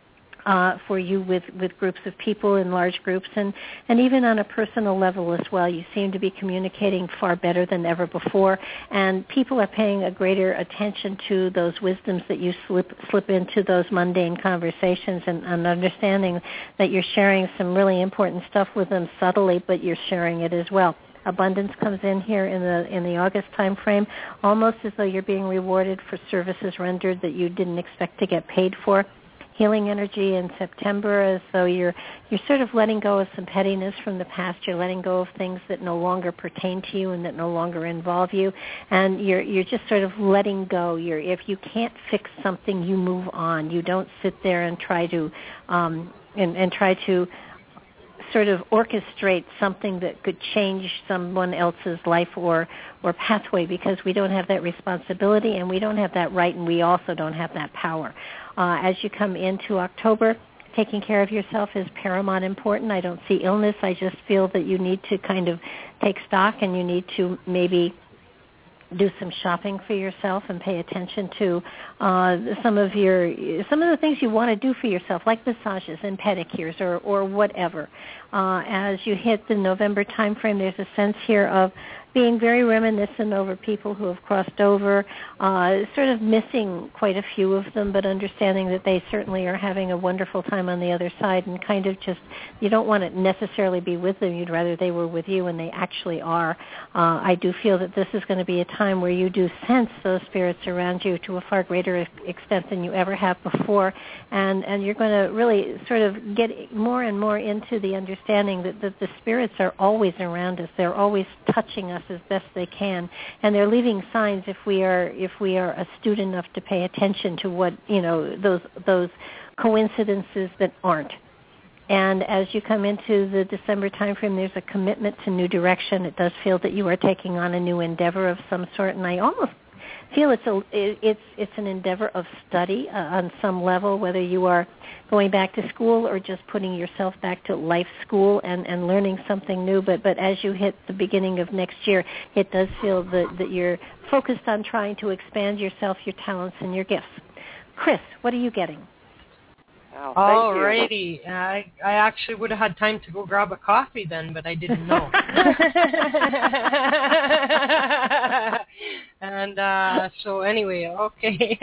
Uh, for you with, with groups of people in large groups, and, and even on a personal level as well. You seem to be communicating far better than ever before, and people are paying a greater attention to those wisdoms that you slip slip into those mundane conversations, and, and understanding that you're sharing some really important stuff with them subtly, but you're sharing it as well. abundance comes in here in the in the August time frame, almost as though you're being rewarded for services rendered that you didn't expect to get paid for. Healing energy in September, as though you're you're sort of letting go of some pettiness from the past. You're letting go of things that no longer pertain to you and that no longer involve you, and you're you're just sort of letting go. You're if you can't fix something, you move on. You don't sit there and try to um, and, and try to sort of orchestrate something that could change someone else's life or or pathway, because we don't have that responsibility and we don't have that right, and we also don't have that power. Uh, as you come into October, taking care of yourself is paramount important. I don't see illness. I just feel that you need to kind of take stock, and you need to maybe do some shopping for yourself and pay attention to uh, some of your some of the things you want to do for yourself, like massages and pedicures or, or whatever. Uh, as you hit the November time frame, there's a sense here of being very reminiscent over people who have crossed over, uh, sort of missing quite a few of them, but understanding that they certainly are having a wonderful time on the other side, and kind of just, you don't want to necessarily be with them. You'd rather they were with you, and they actually are. Uh, I do feel that this is going to be a time where you do sense those spirits around you to a far greater extent than you ever have before, and, and you're going to really sort of get more and more into the understanding that, that the spirits are always around us. They're always touching us as best they can, and they're leaving signs if we are if we are astute enough to pay attention to what, you know, those those coincidences that aren't. And as you come into the December time frame, there's a commitment to new direction. It does feel that you are taking on a new endeavor of some sort, and I almost feel it's a it's it's an endeavor of study uh, on some level, whether you are going back to school or just putting yourself back to life school and, and learning something new. But but as you hit the beginning of next year, it does feel that, that you're focused on trying to expand yourself, your talents, and your gifts. Chris, what are you getting? Oh, All righty. I, I actually would have had time to go grab a coffee then, but I didn't know. and uh, so anyway, okay.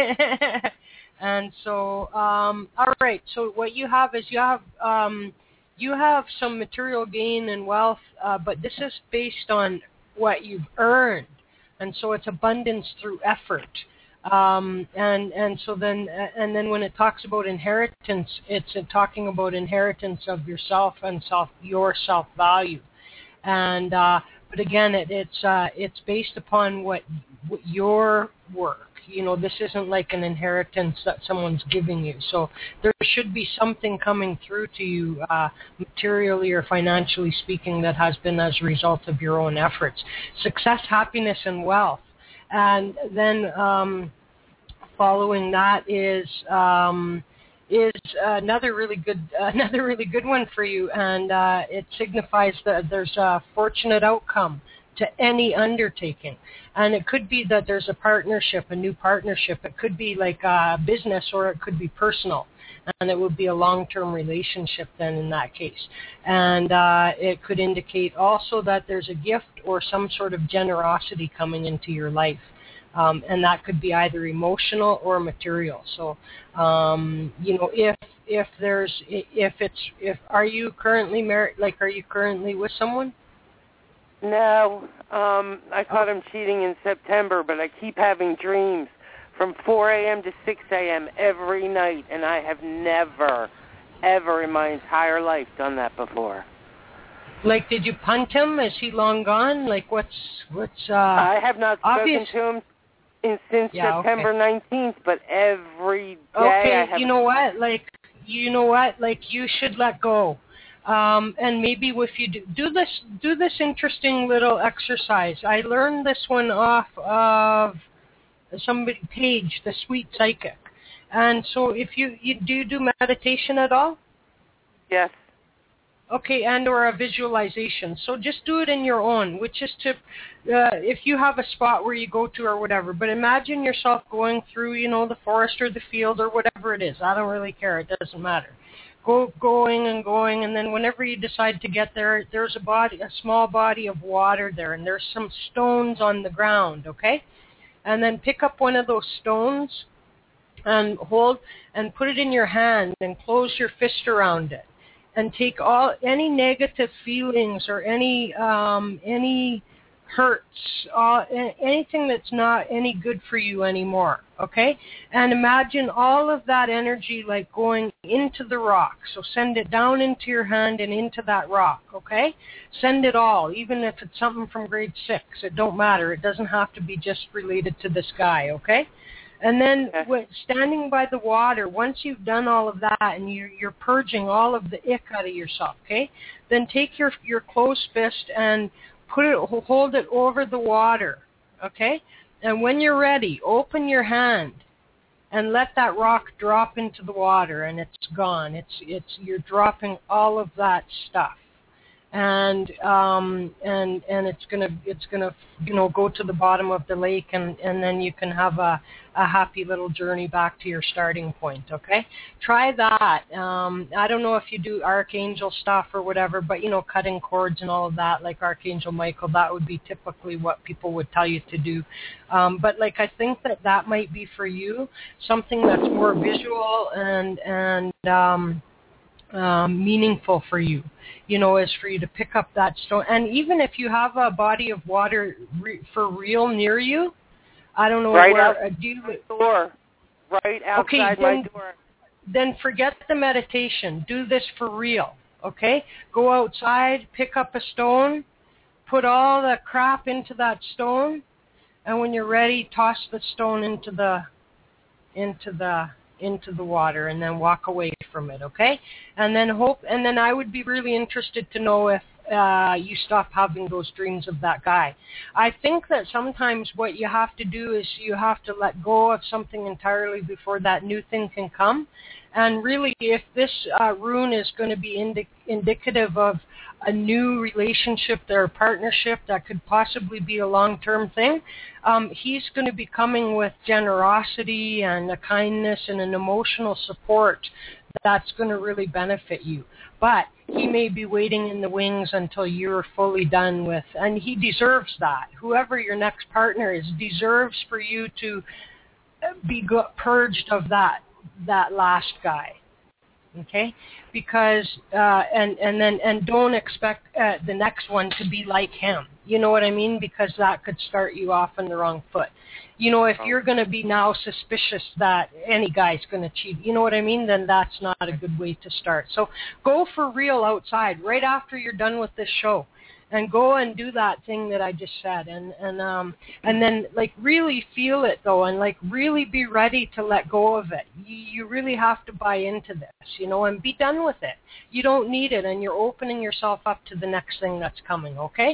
and so, um, all right. So what you have is you have um, you have some material gain and wealth, uh, but this is based on what you've earned, and so it's abundance through effort. Um, and and so then and then when it talks about inheritance, it's uh, talking about inheritance of yourself and self your self value, and uh, but again it, it's uh, it's based upon what, what your work. You know, this isn't like an inheritance that someone's giving you. So there should be something coming through to you, uh, materially or financially speaking, that has been as a result of your own efforts. Success, happiness, and wealth. And then um, following that is um, is another really good another really good one for you, and uh, it signifies that there's a fortunate outcome to any undertaking, and it could be that there's a partnership, a new partnership. It could be like a business, or it could be personal, and it would be a long-term relationship then in that case. And uh, it could indicate also that there's a gift or some sort of generosity coming into your life. Um, and that could be either emotional or material. So, um, you know, if if there's if it's if are you currently married? Like, are you currently with someone? No, um, I caught him cheating in September, but I keep having dreams from four a.m. to six a.m. every night, and I have never, ever in my entire life done that before. Like, did you punt him? Is he long gone? Like, what's what's? Uh, I have not spoken obvious- to him in, since yeah, September okay. nineteenth, but every day okay, I have. you know what? Like, you know what? Like, you should let go. Um, and maybe if you do, do this, do this interesting little exercise. I learned this one off of somebody, Paige, the Sweet Psychic. And so, if you, you do you do meditation at all? Yes. Okay, and or a visualization. So just do it in your own, which is to, uh, if you have a spot where you go to or whatever, but imagine yourself going through, you know, the forest or the field or whatever it is. I don't really care. It doesn't matter. Go going and going, and then whenever you decide to get there, there's a body, a small body of water there, and there's some stones on the ground, okay? And then pick up one of those stones and hold and put it in your hand and close your fist around it. and take all any negative feelings or any um, any hurts, uh, anything that's not any good for you anymore, okay? And imagine all of that energy like going into the rock. So send it down into your hand and into that rock, okay? Send it all, even if it's something from grade six. It don't matter. It doesn't have to be just related to this guy, okay? And then with standing by the water, once you've done all of that and you're, you're purging all of the ick out of yourself, okay? Then take your, your closed fist and put it, hold it over the water, okay? And when you're ready, open your hand and let that rock drop into the water, and it's gone. It's it's you're dropping all of that stuff, and um and and it's gonna it's gonna you know go to the bottom of the lake, and and then you can have a a happy little journey back to your starting point. Okay, try that. um I don't know if you do archangel stuff or whatever, but you know cutting cords and all of that, like Archangel Michael, that would be typically what people would tell you to do. Um but like I think that that might be for you something that's more visual and and um Um, meaningful for you, you know, is for you to pick up that stone. And even if you have a body of water re- for real near you, I don't know right where, out uh, do you, my door, right outside okay, then, my door. Then forget the meditation. Do this for real, okay? Go outside, pick up a stone, put all the crap into that stone, and when you're ready, toss the stone into the into the into the water, and then walk away from it, okay? And then hope, and then I would be really interested to know if uh, you stop having those dreams of that guy. I think that sometimes what you have to do is you have to let go of something entirely before that new thing can come. And really, if this uh, rune is going to be indi- indicative of a new relationship or partnership that could possibly be a long-term thing, um, he's going to be coming with generosity and a kindness and an emotional support that's going to really benefit you. But he may be waiting in the wings until you're fully done with, and he deserves that. Whoever your next partner is deserves for you to be go- purged of that that last guy. Okay, because uh, and and then and don't expect uh, the next one to be like him. You know what I mean? Because that could start you off on the wrong foot. You know, if you're going to be now suspicious that any guy's going to cheat, you know what I mean? Then that's not a good way to start. So go for real outside right after you're done with this show. And go and do that thing that I just said, and and um and then like really feel it though, and like really be ready to let go of it. You, you really have to buy into this, you know, and be done with it. You don't need it, and you're opening yourself up to the next thing that's coming. Okay.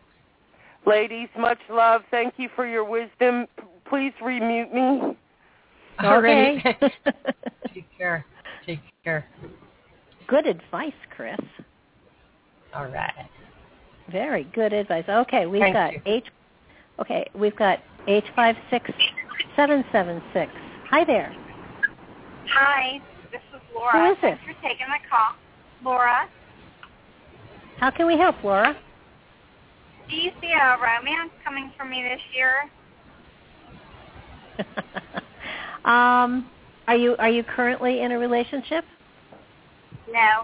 Ladies, much love. Thank you for your wisdom. Please remute me. All right. Okay. Take care. Take care. Good advice, Chris. All right. Very good advice. Okay, we've Thank got you. H. Okay, we've got H five six seven seven six. Hi there. Hi, this is Laura. Who is this? Thanks for taking my call. Laura, How can we help, Laura? do you see a romance coming for me this year? um, are you are you currently in a relationship? No.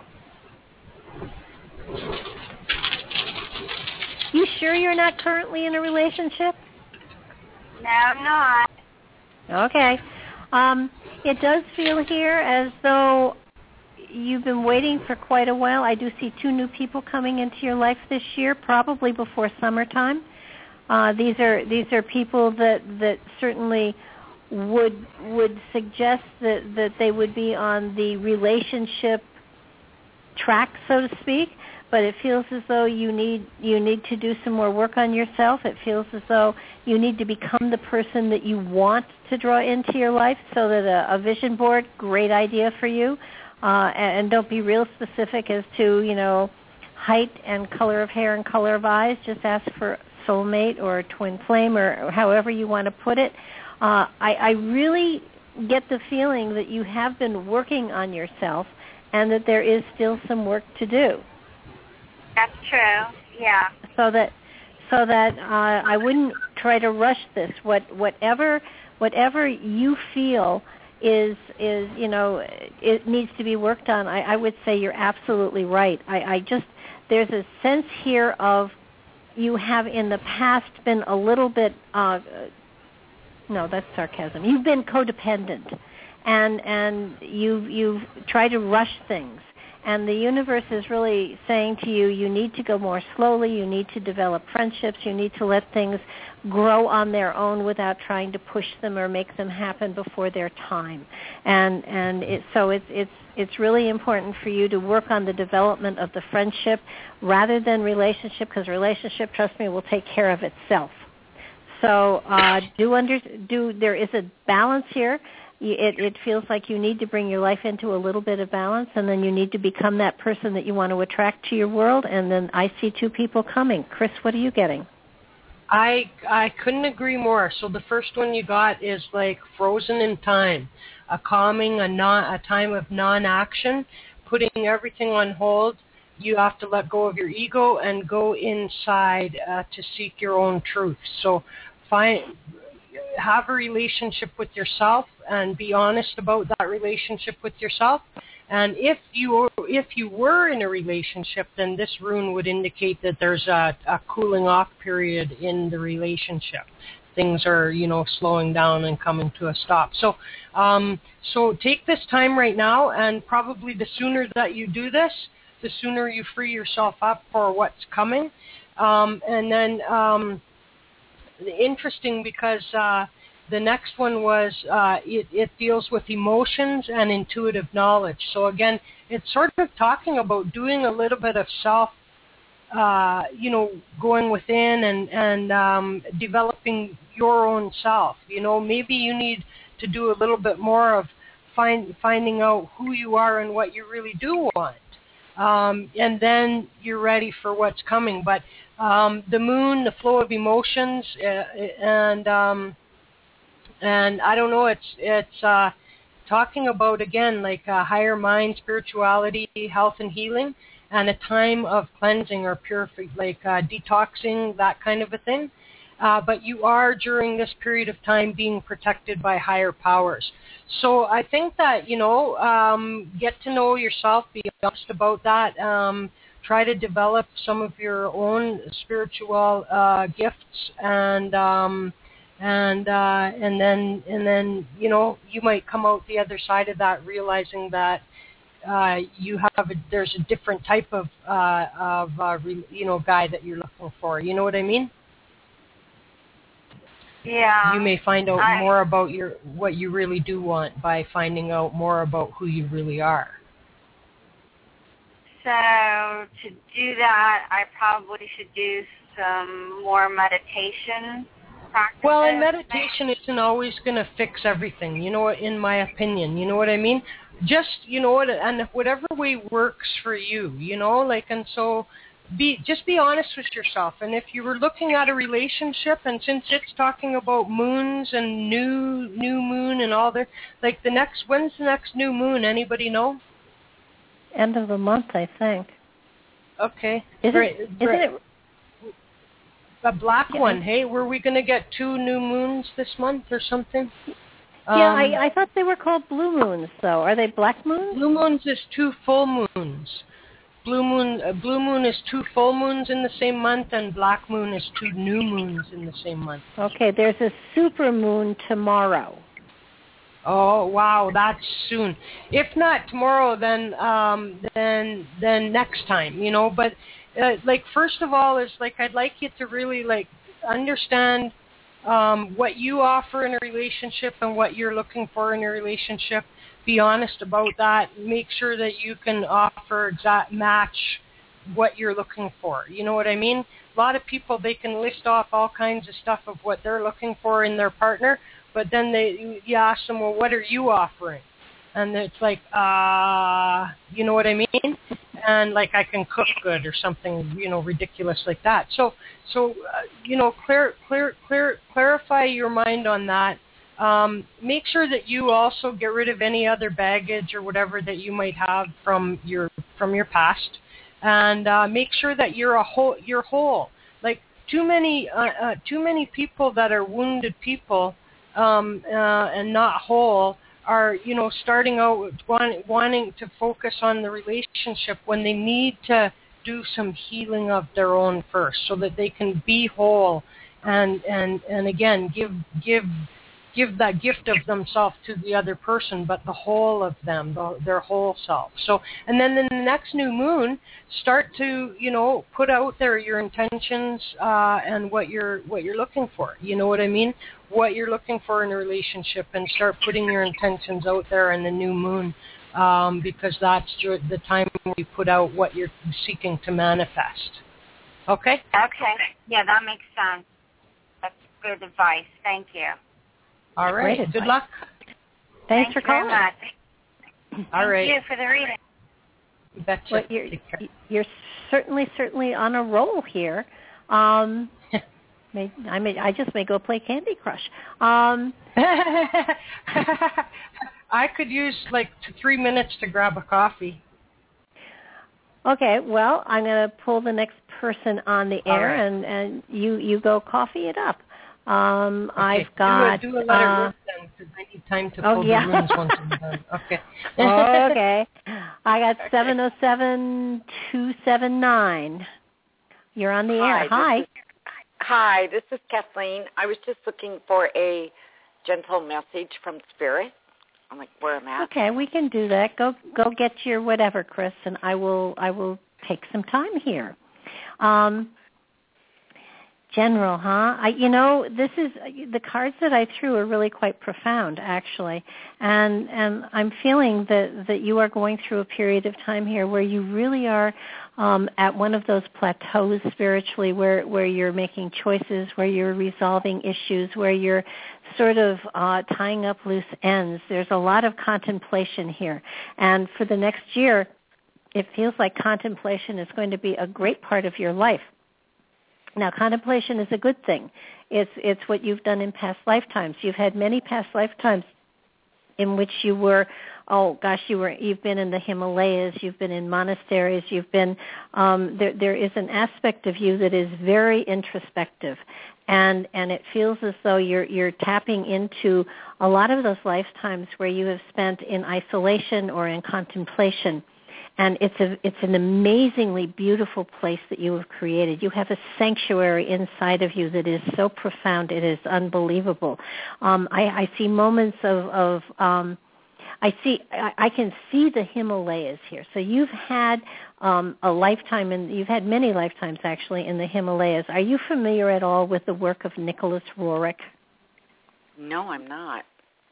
You sure you're not currently in a relationship? No, I'm not. Okay. Um, it does feel here as though you've been waiting for quite a while. I do see two new people coming into your life this year, probably before summertime. Uh, these are these are people that, that certainly would would suggest that, that they would be on the relationship track, so to speak. But it feels as though you need you need to do some more work on yourself. It feels as though you need to become the person that you want to draw into your life, so that a, a vision board, great idea for you. Uh, and, and don't be real specific as to, you know, height and color of hair and color of eyes. Just ask for soulmate or twin flame or however you want to put it. Uh, I, I really get the feeling that you have been working on yourself and that there is still some work to do. That's true. Yeah. So that, so that uh, I wouldn't try to rush this. What, whatever, whatever you feel is is you know it needs to be worked on, I, I would say you're absolutely right. I, I just there's a sense here of you have in the past been a little bit uh, no, that's sarcasm. You've been codependent, and and you you've tried to rush things. And the universe is really saying to you, you need to go more slowly, you need to develop friendships, you need to let things grow on their own without trying to push them or make them happen before their time. And and it, so it's it's it's really important for you to work on the development of the friendship rather than relationship, because relationship, trust me, will take care of itself. So uh, do under do there is a balance here. It, it feels like you need to bring your life into a little bit of balance, and then you need to become that person that you want to attract to your world. And then I see two people coming. Chris, what are you getting? I I couldn't agree more. So the first one you got is like frozen in time, a calming, a non, a time of non-action, putting everything on hold. You have to let go of your ego and go inside uh, to seek your own truth. So find. Have a relationship with yourself and be honest about that relationship with yourself. And if you if you were in a relationship, then this rune would indicate that there's a, a cooling off period in the relationship. Things are, you know, slowing down and coming to a stop. So, um, so take this time right now, and probably the sooner that you do this, the sooner you free yourself up for what's coming. Um, and then. Um, Interesting, because uh, the next one was uh, it, it deals with emotions and intuitive knowledge. So again, it's sort of talking about doing a little bit of self, uh, you know, going within and and um, developing your own self. You know, maybe you need to do a little bit more of find finding out who you are and what you really do want. Um, and then you're ready for what's coming. But um, the moon, the flow of emotions, uh, and um, and I don't know, it's it's uh, talking about, again, like a higher mind, spirituality, health and healing, and a time of cleansing or purifying, like uh, detoxing, that kind of a thing. Uh, but you are, during this period of time, being protected by higher powers. So I think that, you know, um, get to know yourself, be honest about that, um, try to develop some of your own spiritual uh, gifts, and um, and uh, and then and then you know, you might come out the other side of that realizing that uh, you have a, there's a different type of uh, of uh, re, you know guy that you're looking for. You know what I mean? Yeah. You may find out I, more about your what you really do want by finding out more about who you really are. So to do that, I probably should do some more meditation practices. Well, and meditation isn't always going to fix everything, you know, in my opinion. You know what I mean? Just, you know, and whatever way works for you, you know, like, and so be just be honest with yourself. And if you were looking at a relationship, and since it's talking about moons and new new moon and all that, like the next, when's the next new moon? Anybody know? End of the month, I think. Okay. Is Great. it? Great. Isn't it? A black Yeah. one. Hey, were we going to get two new moons this month or something? Yeah, Um, I, I thought they were called blue moons, though. Are they black moons? Blue moons is two full moons. Blue moon, uh, blue moon is two full moons in the same month, and black moon is two new moons in the same month. Okay, there's a super moon tomorrow. Oh wow, that's soon. If not tomorrow, then um, then then next time, you know. But uh, like first of all, is like I'd like you to really like understand um, what you offer in a relationship and what you're looking for in a relationship. Be honest about that. Make sure that you can offer exact match what you're looking for. You know what I mean? A lot of people, they can list off all kinds of stuff of what they're looking for in their partner, but then they you ask them, well, what are you offering? And it's like, uh, you know what I mean? And like, I can cook good or something, you know, ridiculous like that. So, so uh, you know, clear, clear, clear, clarify your mind on that. Um, make sure that you also get rid of any other baggage or whatever that you might have from your from your past, and uh, make sure that you're a whole. You're whole. Like too many uh, uh, too many people that are wounded people um, uh, and not whole are, you know, starting out want, wanting to focus on the relationship when they need to do some healing of their own first, so that they can be whole and and and again give give give that gift of themselves to the other person, but the whole of them, the, their whole self. So, and then in the next new moon, start to, you know, put out there your intentions uh, and what you're what you're looking for. You know what I mean? What you're looking for in a relationship, and start putting your intentions out there in the new moon, um, because that's your, the time when you put out what you're seeking to manifest. Okay? Okay. Yeah, that makes sense. That's good advice. Thank you. All right. Great Good advice. luck. Thanks Thank for you very calling. much. All right. Thank you for the reading. You betcha. Well, you're, you're certainly, certainly on a roll here. Um, may, I may, I just may go play Candy Crush. Um, I could use like t- three minutes to grab a coffee. Okay, well, I'm going to pull the next person on the air, right. and, and you, you go coffee it up. Um, Okay. I've got... Do a, do a let it uh, work then, because I need time to oh, pull yeah. the runes once I'm done. Okay. Okay. I got Okay. seven oh seven two seven nine. You're on the Hi, air. Hi. This is, hi, this is Kathleen. I was just looking for a gentle message from Spirit. I'm like, where am I? Okay, we can do that. Go go get your whatever, Chris, and I will I will take some time here. Um, General, huh? I, you know, this is the cards that I threw are really quite profound, actually, and and I'm feeling that that you are going through a period of time here where you really are um, at one of those plateaus spiritually, where where you're making choices, where you're resolving issues, where you're sort of uh, tying up loose ends. There's a lot of contemplation here, and for the next year, it feels like contemplation is going to be a great part of your life. Now, contemplation is a good thing. It's it's what you've done in past lifetimes. You've had many past lifetimes in which you were, oh gosh, you were you've been in the Himalayas, you've been in monasteries, you've been um, there. There is an aspect of you that is very introspective, and and it feels as though you're you're tapping into a lot of those lifetimes where you have spent in isolation or in contemplation. And it's a it's an amazingly beautiful place that you have created. You have a sanctuary inside of you that is so profound. It is unbelievable. Um, I, I see moments of, of um, I see I, I can see the Himalayas here. So you've had um, a lifetime, and you've had many lifetimes actually in the Himalayas. Are you familiar at all with the work of Nicholas Roerich? No, I'm not.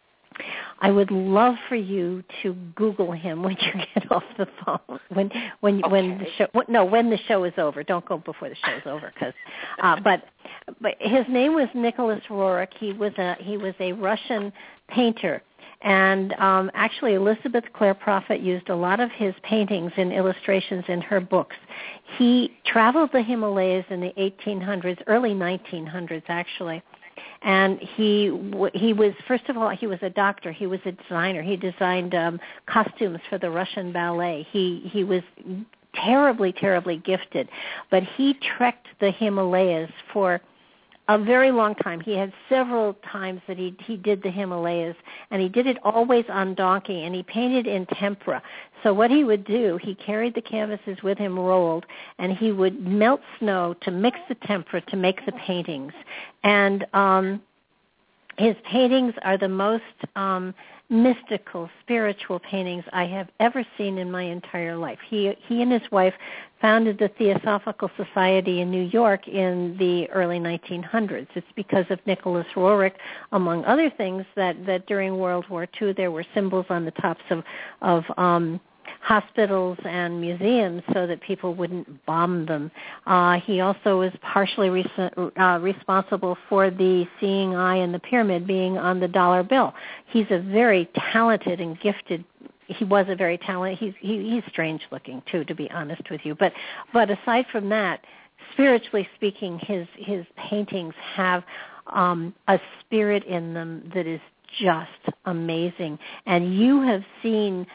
I would love for you to Google him when you get off the phone. When when okay. when the show no when the show is over. Don't go before the show is over, because. Uh, but but his name was Nicholas Roerich. He was a he was a Russian painter, and um, actually Elizabeth Clare Prophet used a lot of his paintings and illustrations in her books. He traveled the Himalayas in the eighteen hundreds, early nineteen hundreds actually. And he he was, first of all, he was a doctor. He was a designer. He designed um, costumes for the Russian ballet. He he was terribly, terribly gifted. But he trekked the Himalayas for a very long time. He had several times that he he did the Himalayas, and he did it always on donkey, and he painted in tempera. So what he would do, he carried the canvases with him rolled, and he would melt snow to mix the tempera to make the paintings. And um, his paintings are the most um, mystical, spiritual paintings I have ever seen in my entire life. He he and his wife founded the Theosophical Society in New York in the early nineteen hundreds. It's because of Nicholas Roerich, among other things, that, that during World War Two there were symbols on the tops of, of um, hospitals and museums so that people wouldn't bomb them. Uh, he also was partially res- uh, responsible for the seeing eye in the pyramid being on the dollar bill. He's a very talented and gifted He was a very talented. He's he, he's strange looking too, to be honest with you. But but aside from that, spiritually speaking, his his paintings have um, a spirit in them that is just amazing. And you have seen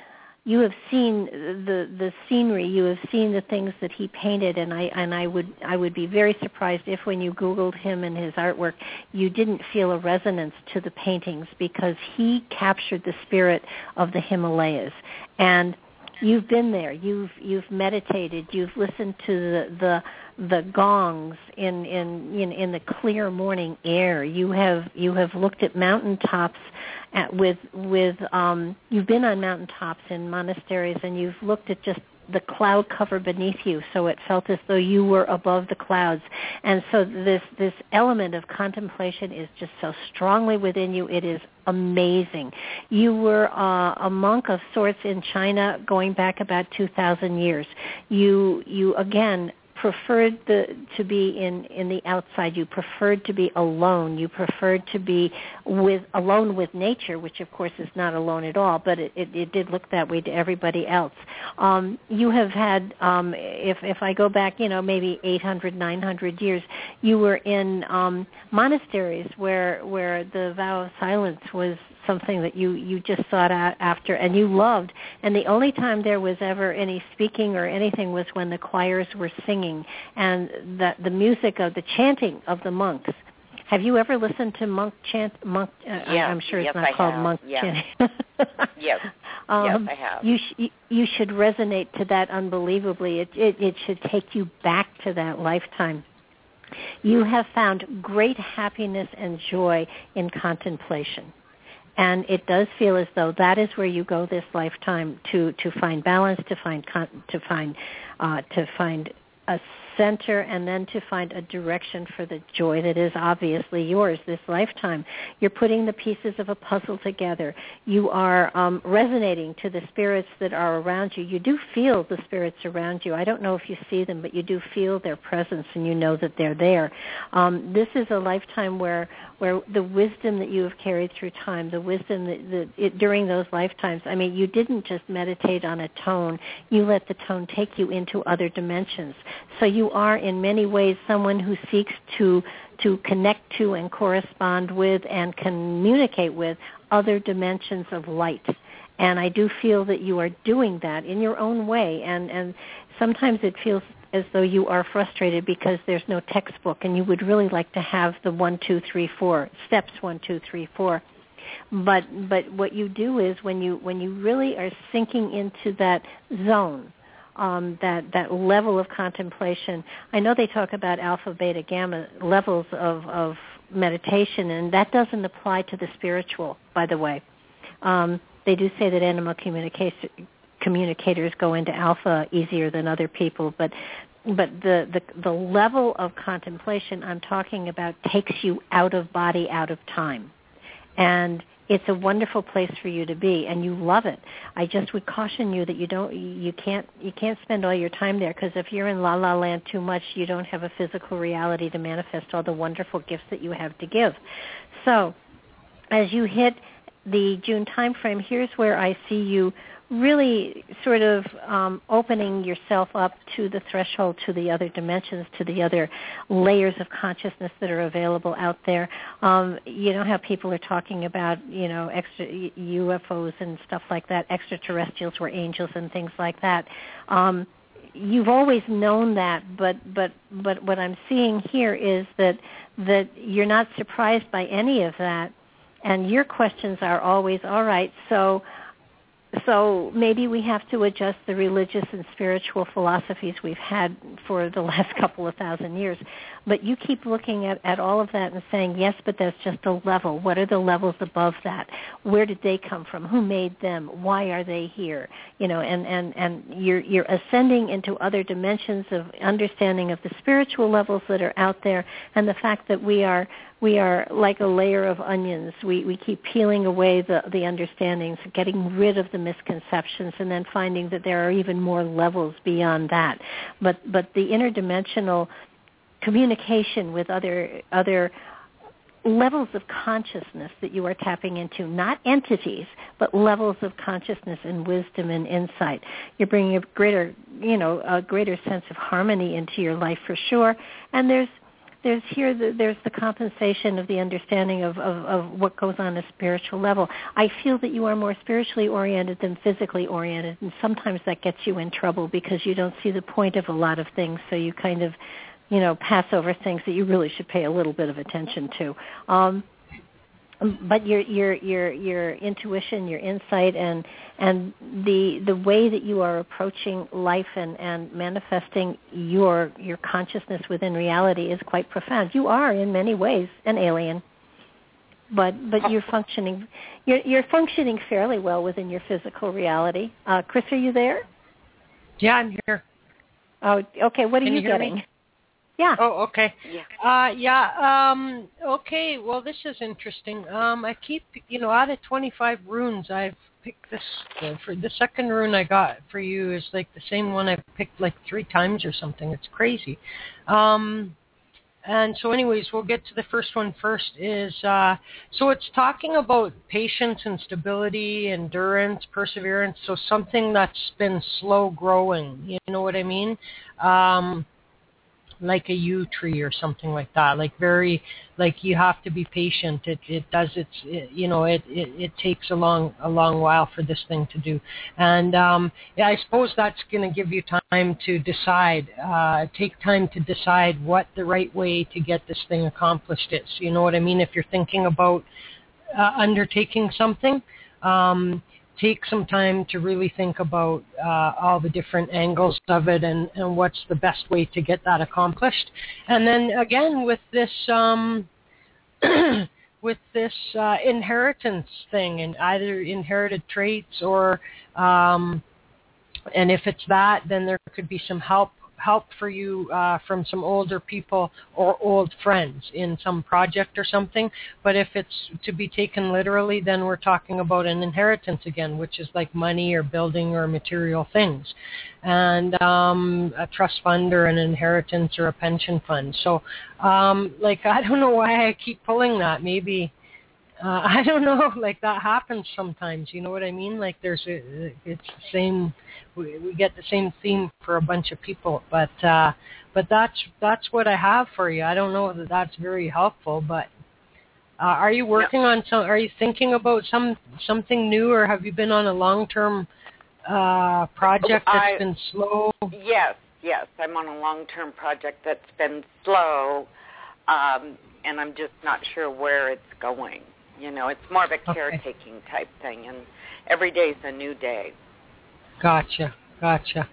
you have seen the the scenery, you have seen the things that he painted, and I and I would I would be very surprised if when you Googled him and his artwork, you didn't feel a resonance to the paintings, because he captured the spirit of the Himalayas. And you've been there, you've you've meditated, you've listened to the the, the gongs in, in in in the clear morning air. You have you have looked at mountaintops at, with with um, you've been on mountaintops in monasteries, and you've looked at just the cloud cover beneath you, so it felt as though you were above the clouds. And so this this element of contemplation is just so strongly within you. It is amazing. You were uh, a monk of sorts in China going back about two thousand years. You you again preferred the, to be in, in the outside. You preferred to be alone. You preferred to be with alone with nature, which of course is not alone at all, but it, it, it did look that way to everybody else. Um, you have had, um, if, if I go back, you know, maybe eight hundred, nine hundred years, you were in um, monasteries where where the vow of silence was something that you, you just sought out after and you loved. And the only time there was ever any speaking or anything was when the choirs were singing and the, the music of the chanting of the monks. Have you ever listened to monk chant? Monk, uh, yeah, I'm sure it's yes, not I called have. monk yeah. chanting. yes, um, yes, I have. You, sh- you should resonate to that unbelievably. It, it, it should take you back to that lifetime. You have found great happiness and joy in contemplation. And it does feel as though that is where you go this lifetime to, to find balance, to find con- to find uh, to find a center, and then to find a direction for the joy that is obviously yours this lifetime. You're putting the pieces of a puzzle together. You are um, resonating to the spirits that are around you. You do feel the spirits around you. I don't know if you see them, but you do feel their presence, and you know that they're there. Um, this is a lifetime where where the wisdom that you have carried through time, the wisdom that, that it, during those lifetimes, I mean, you didn't just meditate on a tone. You let the tone take you into other dimensions. So you are in many ways someone who seeks to to connect to and correspond with and communicate with other dimensions of light. And I do feel that you are doing that in your own way. And, and sometimes it feels as though you are frustrated because there's no textbook and you would really like to have the one, two, three, four, steps one, two, three, four. But but what you do is when you when you really are sinking into that zone, um, that, that level of contemplation, I know they talk about alpha, beta, gamma levels of, of meditation, and that doesn't apply to the spiritual, by the way. Um, they do say that animal communication communicators go into alpha easier than other people, but but the, the the level of contemplation I'm talking about takes you out of body, out of time. And it's a wonderful place for you to be, and you love it. I just would caution you that you don't, you can't, you can't spend all your time there, because if you're in La La Land too much, you don't have a physical reality to manifest all the wonderful gifts that you have to give. So, as you hit the June time frame, here's where I see you really sort of um, opening yourself up to the threshold, to the other dimensions, to the other layers of consciousness that are available out there. Um, you know how people are talking about, you know, extra U F Os and stuff like that, extraterrestrials were angels and things like that. Um, you've always known that, but but but what I'm seeing here is that that you're not surprised by any of that, and your questions are always, all right, so So maybe we have to adjust the religious and spiritual philosophies we've had for the last couple of thousand years. But you keep looking at, at all of that and saying, yes, but that's just a level. What are the levels above that? Where did they come from? Who made them? Why are they here? You know, and, and, and you're, you're ascending into other dimensions of understanding of the spiritual levels that are out there, and the fact that we are we are like a layer of onions. We we keep peeling away the, the understandings, getting rid of the misconceptions, and then finding that there are even more levels beyond that. But but the interdimensional communication with other other levels of consciousness that you are tapping into, not entities, but levels of consciousness and wisdom and insight. You're bringing a greater, you know, a greater sense of harmony into your life for sure. And there's there's here the, there's the compensation of the understanding of, of, of what goes on a spiritual level. I feel that you are more spiritually oriented than physically oriented, and sometimes that gets you in trouble because you don't see the point of a lot of things, so you kind of, you know, pass over things that you really should pay a little bit of attention to. Um, but your your your your intuition, your insight, and and the the way that you are approaching life and, and manifesting your your consciousness within reality is quite profound. You are in many ways an alien, but but you're functioning you're you're functioning fairly well within your physical reality. Uh, Chris, are you there? Yeah, I'm here. Oh, okay. What are Can you, you hear getting? me? Yeah. Oh, okay. Yeah. Uh, yeah. Um, okay. Well, this is interesting. Um, I keep, you know, out of twenty-five runes, I've picked this. Uh, for the second rune I got for you is like the same one I picked like three times or something. It's crazy. Um, and so, anyways, we'll get to the first one first. Is uh, so it's talking about patience and stability, endurance, perseverance. So something that's been slow growing. You know what I mean? Um, like a yew tree or something like that, like very, like you have to be patient. It it does its, it, you know, it, it it takes a long a long while for this thing to do, and um, yeah, I suppose that's going to give you time to decide, uh, take time to decide what the right way to get this thing accomplished is. You know what I mean? If you're thinking about uh, undertaking something. Um, take some time to really think about uh, all the different angles of it and, and what's the best way to get that accomplished. And then again with this um, with this uh, inheritance thing, and either inherited traits or um, and if it's that, then there could be some help help for you uh, from some older people or old friends in some project or something. But if it's to be taken literally, then we're talking about an inheritance again, which is like money or building or material things, and um, a trust fund or an inheritance or a pension fund. So um, like, I don't know why I keep pulling that. Maybe uh, I don't know, like that happens sometimes, you know what I mean? Like there's a, it's the same, we, we get the same theme for a bunch of people, but uh, but that's that's what I have for you. I don't know that that's very helpful, but uh, are you working on some, are you thinking about some something new, or have you been on a long-term uh, project that's I, been slow? Yes, yes. I'm on a long-term project that's been slow, um, and I'm just not sure where it's going. You know, it's more of a caretaking okay. type thing, and every day is a new day. Gotcha, gotcha.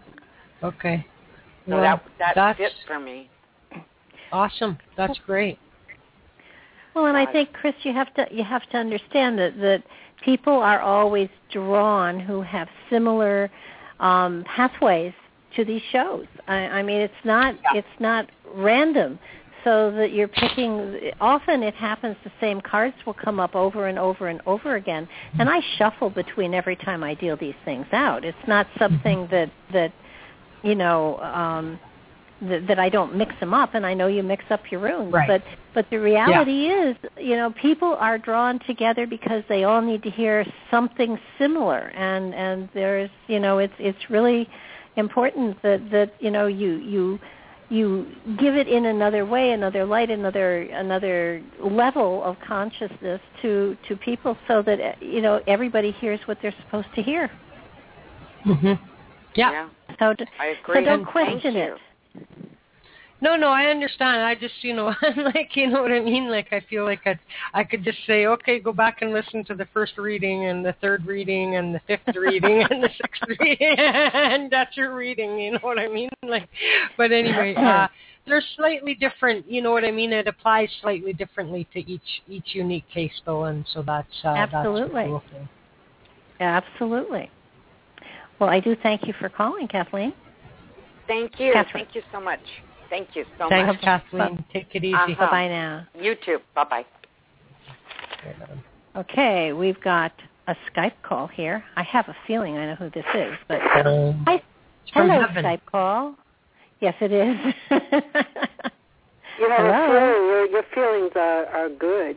Okay. So well, that, that's, that's it for me. Awesome. That's great. Well, and I think, Chris, you have to you have to understand that, that people are always drawn who have similar um, pathways to these shows. I, I mean, it's not yeah. it's not random. So that you're picking, often it happens the same cards will come up over and over and over again. And I shuffle between every time I deal these things out. It's not something that, that you know, um, that, that I don't mix them up, and I know you mix up your runes. Right. But, but the reality yeah. is, you know, people are drawn together because they all need to hear something similar. And, and there's, you know, it's it's really important that, that you know, you you... you give it in another way, another light, another another level of consciousness to, to people, so that, you know, everybody hears what they're supposed to hear. Mhm. Yeah. yeah. So, I agree. so don't and question it. No, no, I understand. I just, you know, like, you know what I mean? Like, I feel like I, I could just say, okay, go back and listen to the first reading and the third reading and the fifth reading and the sixth reading, and that's your reading, you know what I mean? Like, but anyway, uh, they're slightly different, you know what I mean? It applies slightly differently to each each unique case, though, and so that's uh, Absolutely. That's cool thing. Absolutely. Well, I do thank you for calling, Kathleen. Thank you. Catherine. Thank you so much. Thank you so Thanks, much. Thanks, Kathleen. Take it easy. Uh-huh. Bye-bye now. You too. Bye-bye. Okay, we've got a Skype call here. I have a feeling I know who this is, but um, hi. Hello, Skype call. Yes, it is. You have Hello. a feeling. Your, your feelings are, are good.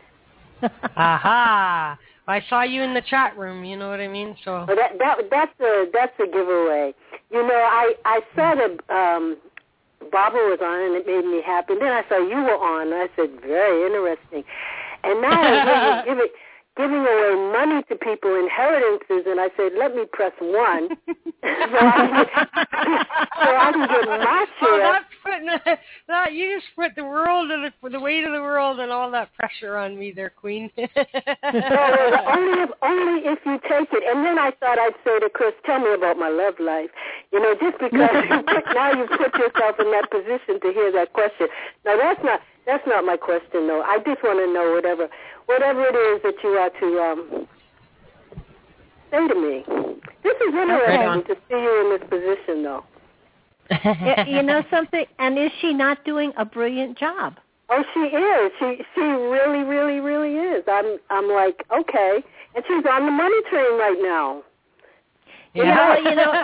Aha! I saw you in the chat room. You know what I mean? So well, that that that's a that's a giveaway. You know, I I said a, um, Barbara was on, and it made me happy. And then I saw you were on, and I said, very interesting. And now I was giving, giving away money to people, inheritances, and I said, let me press one so, I can get, so I can get my share. Oh, that's putting, that, you just put the world and the, the weight of the world and all that pressure on me there, Queen. Well, only, if, only if you take it. And then I thought I'd say to Chris, tell me about my love life. You know, just because you put, now you've put yourself in that position to hear that question. Now, that's not that's not my question, though. I just want to know whatever whatever it is that you are to um, say to me. This is interesting to see you in this position, though. You know something? And is she not doing a brilliant job? Oh, she is. She she really, really, really is. I'm I'm like, okay. And she's on the money train right now. Yeah. Well, you know,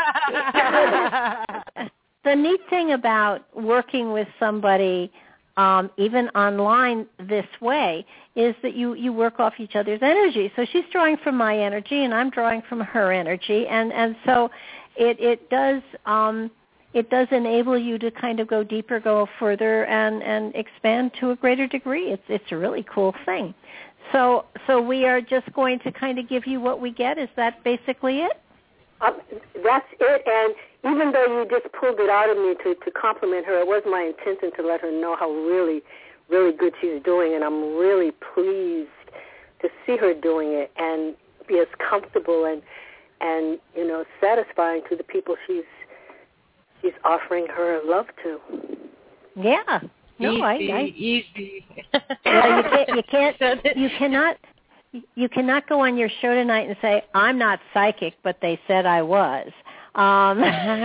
the neat thing about working with somebody, um, even online this way, is that you, you work off each other's energy. So she's drawing from my energy, and I'm drawing from her energy, and, and so it it does um, it does enable you to kind of go deeper, go further, and, and expand to a greater degree. It's it's a really cool thing. So so we are just going to kind of give you what we get. Is that basically it? Um, that's it, and even though you just pulled it out of me to, to compliment her, it was my intention to let her know how really, really good she's doing, and I'm really pleased to see her doing it and be as comfortable and, and you know, satisfying to the people she's she's offering her love to. Yeah. No, easy, I, I easy. Well, you can't, you can't, you cannot. You cannot go on your show tonight and say, I'm not psychic, but they said I was. Um,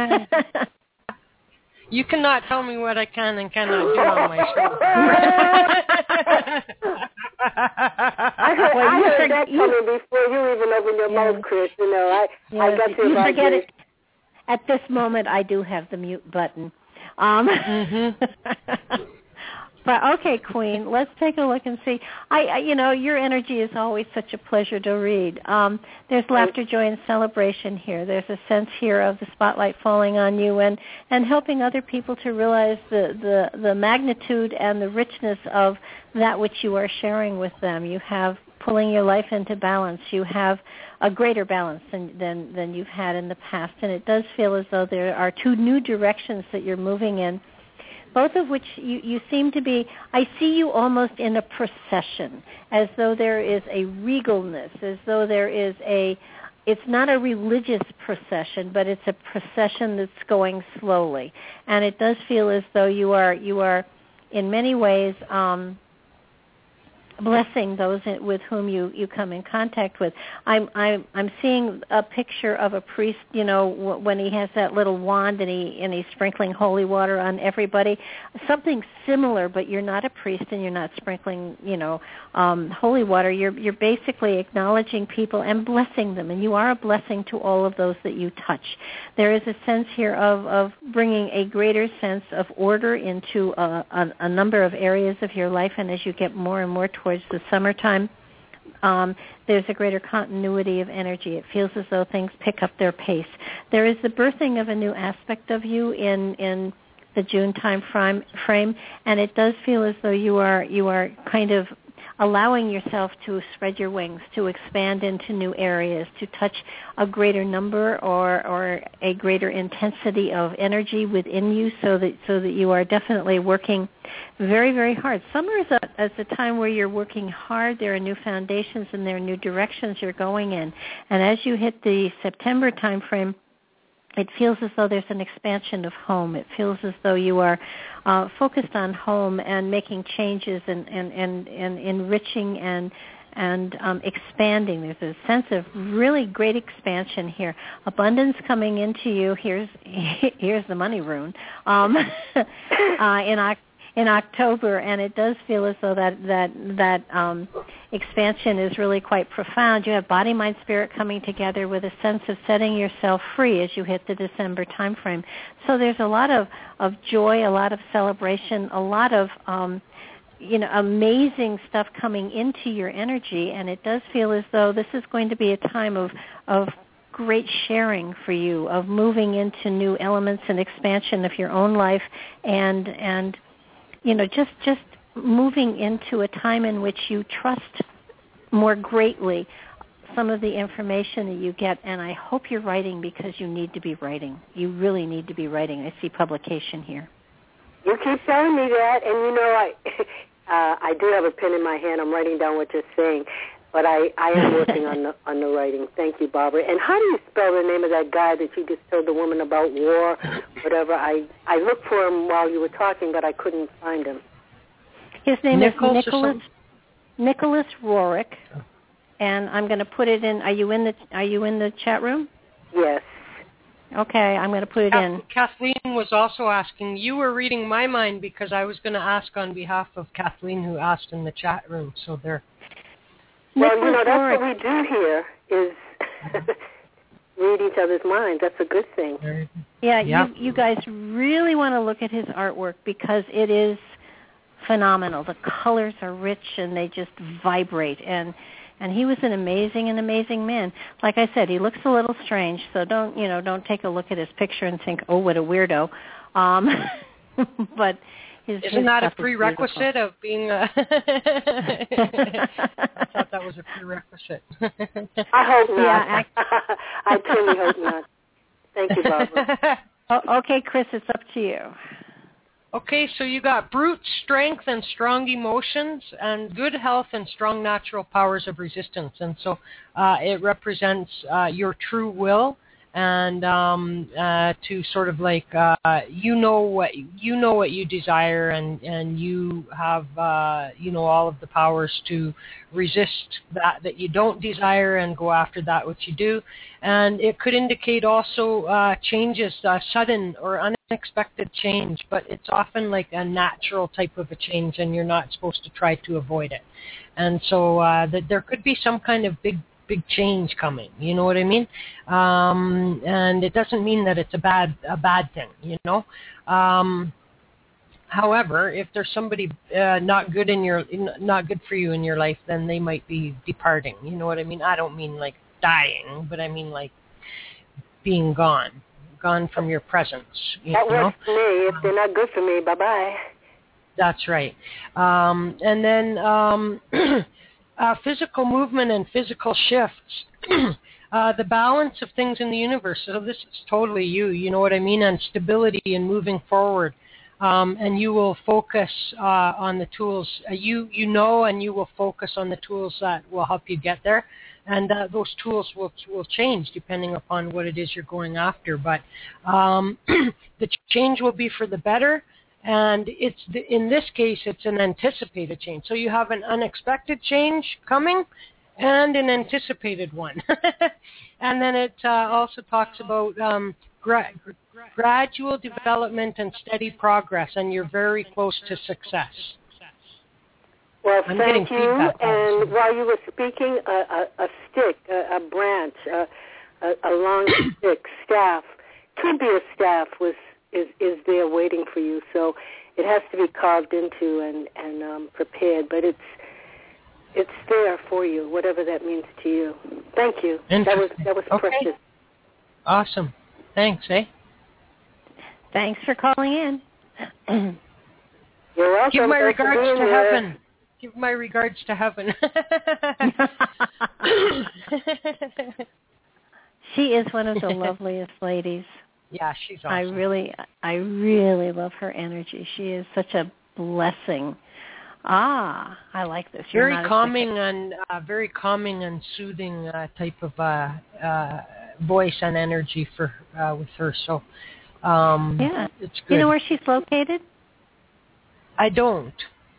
you cannot tell me what I can and cannot do on my show. I heard, well, I heard forget, that coming you, before you even opened your yeah. mouth, Chris. You know, I, yeah, I got you. You about forget you. it. At this moment, I do have the mute button. Um, mm-hmm. But okay, Queen, let's take a look and see. I, I, you know, your energy is always such a pleasure to read. Um, there's laughter, joy, and celebration here. There's a sense here of the spotlight falling on you and, and helping other people to realize the, the, the magnitude and the richness of that which you are sharing with them. You have pulling your life into balance. You have a greater balance than, than, than you've had in the past, and it does feel as though there are two new directions that you're moving in, both of which you, you seem to be, I see you almost in a procession, as though there is a regalness, as though there is a, it's not a religious procession, but it's a procession that's going slowly. And it does feel as though you are, you are in many ways, um, blessing those with whom you, you come in contact with. I'm I'm I'm seeing a picture of a priest, you know, w- when he has that little wand and he and he's sprinkling holy water on everybody. Something similar, but you're not a priest and you're not sprinkling, you know, um, holy water. You're you're basically acknowledging people and blessing them, and you are a blessing to all of those that you touch. There is a sense here of, of bringing a greater sense of order into a, a, a number of areas of your life, and as you get more and more towards the summertime, um, there's a greater continuity of energy. It feels as though things pick up their pace. There is the birthing of a new aspect of you in, in the June time frame, frame, and it does feel as though you are you are kind of allowing yourself to spread your wings, to expand into new areas, to touch a greater number or, or a greater intensity of energy within you, so that so that you are definitely working very, very hard. Summer is a, is a time where you're working hard. There are new foundations and there are new directions you're going in. And as you hit the September time frame, it feels as though there's an expansion of home. It feels as though you are uh, focused on home and making changes and, and, and, and enriching and and um, expanding. There's a sense of really great expansion here. Abundance coming into you. Here's here's the money rune um, uh, in October. in October, and it does feel as though that that that um, expansion is really quite profound. You have body, mind, spirit coming together with a sense of setting yourself free as you hit the December time frame. So there's a lot of, of joy, a lot of celebration, a lot of um, you know amazing stuff coming into your energy, and it does feel as though this is going to be a time of of great sharing for you of moving into new elements and expansion of your own life, and and you know just just moving into a time in which you trust more greatly some of the information that you get. And I hope you're writing, because you need to be writing. You really need to be writing. I see publication here. You keep telling me that, and you know I uh, I do have a pen in my hand. I'm writing down what you're saying, but I, I am working on the on the writing. Thank you, Barbara. And how do you spell the name of that guy that you just told the woman about, war, whatever? I I looked for him while you were talking, but I couldn't find him. His name Nichols is Nicholas Nicholas Roerich. And I'm going to put it in. Are you in the Are you in the chat room? Yes. Okay, I'm going to put it in. Kathleen was also asking. You were reading my mind, because I was going to ask on behalf of Kathleen, who asked in the chat room. So there. Well, you know, that's what we do here, is read each other's minds. That's a good thing. Yeah, yeah. you you guys really want to look at his artwork, because it is phenomenal. The colors are rich and they just vibrate. And And he was an amazing, an amazing man. Like I said, he looks a little strange, so don't, you know, don't take a look at his picture and think, oh, what a weirdo. Um, but his, isn't his that a stuff is prerequisite beautiful. of being a? I thought that was a prerequisite. I hope not. Yeah, I, I truly hope not. Thank you, Barbara. Oh, okay, Chris, it's up to you. Okay, so you got brute strength and strong emotions, and good health and strong natural powers of resistance. And so uh, it represents uh, your true will, and um, uh, to sort of like uh, you know what you know what you desire, and and you have uh, you know all of the powers to resist that that you don't desire and go after that which you do. And it could indicate also uh, changes, uh, sudden or unexpected change, but it's often like a natural type of a change, and you're not supposed to try to avoid it. And so uh, that there could be some kind of big big change coming, you know what I mean? Um, and it doesn't mean that it's a bad a bad thing, you know. Um, however, if there's somebody uh, not good in your not good for you in your life, then they might be departing. You know what I mean? I don't mean like dying, but I mean like being gone, gone from your presence. You that know? works for me. If they're not good for me, bye bye. That's right. Um, and then. Um, Uh, physical movement and physical shifts, uh, the balance of things in the universe. So this is totally you, you know what I mean, and stability and moving forward. Um, and you will focus uh, on the tools. Uh, you you know, and you will focus on the tools that will help you get there. And uh, those tools will will change depending upon what it is you're going after. But um, the change will be for the better. And it's in this case, it's an anticipated change. So you have an unexpected change coming and an anticipated one. And then it uh, also talks about um, gra- gradual development and steady progress, and you're very close to success. Well, I'm thank you. feedback, And also. while you were speaking, a, a, a stick, a, a branch, a, a, a long stick, staff, could be a staff was is is there waiting for you. So it has to be carved into and and um, prepared, but it's it's there for you, whatever that means to you. Thank you. That was that was okay. precious. Awesome. Thanks, eh? Thanks for calling in. You're welcome. Give my Thanks for regards being to here. heaven. Give my regards to heaven. She is one of the loveliest ladies. Yeah, she's awesome. I really, I really love her energy. She is such a blessing. Ah, I like this. You're Very not calming and uh, very calming and soothing uh, type of uh, uh, voice and energy for uh, with her. So um, yeah, it's good. You know where she's located? I don't.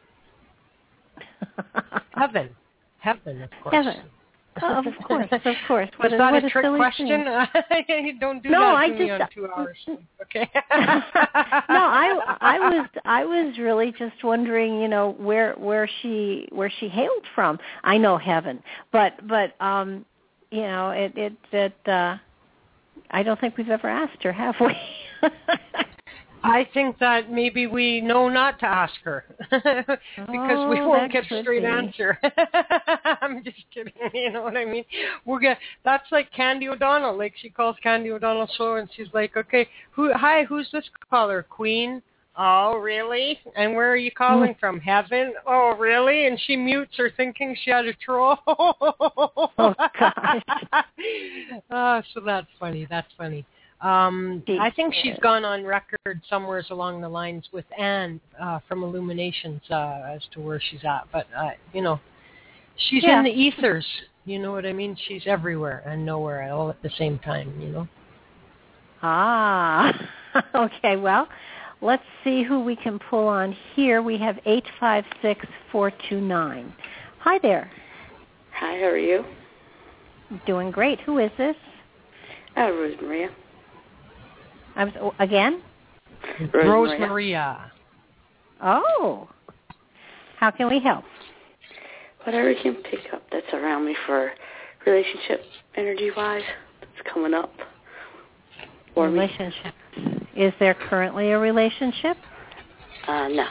Heaven, heaven, of course. Heaven. Oh, of course, of course. Was what that a, a trick silly question? Don't do no, that to I me just, on two hours. Okay. no, I, I was, I was really just wondering, you know, where, where she, where she hailed from. I know heaven, but, but, um, you know, it, it, it. Uh, I don't think we've ever asked her, have we? I think that maybe we know not to ask her because oh, we won't get a straight be. answer. I'm just kidding. You know what I mean? We're gonna, that's like Candy O'Donnell. Like she calls Candy O'Donnell show and she's like, okay, who? Hi, who's this caller? Queen? Oh, really? And where are you calling from? Heaven? Oh, really? And she mutes her thinking she had a troll. Oh, gosh. Oh, so that's funny. That's funny. Um, I think she's gone on record somewhere along the lines with Anne uh, from Illuminations uh, as to where she's at. But, uh, you know, she's yeah. in the ethers. You know what I mean? She's everywhere and nowhere all at the same time, you know? Ah, okay. Well, let's see who we can pull on here. We have eight five six, four two nine. Hi there. Hi, how are you? Doing great. Who is this? Uh, Rose Maria. I was, oh, again? Rose, Rose Maria. Maria. Oh. How can we help? Whatever you can pick up that's around me for relationship energy-wise that's coming up. For relationship. Me. Is there currently a relationship? Uh, no.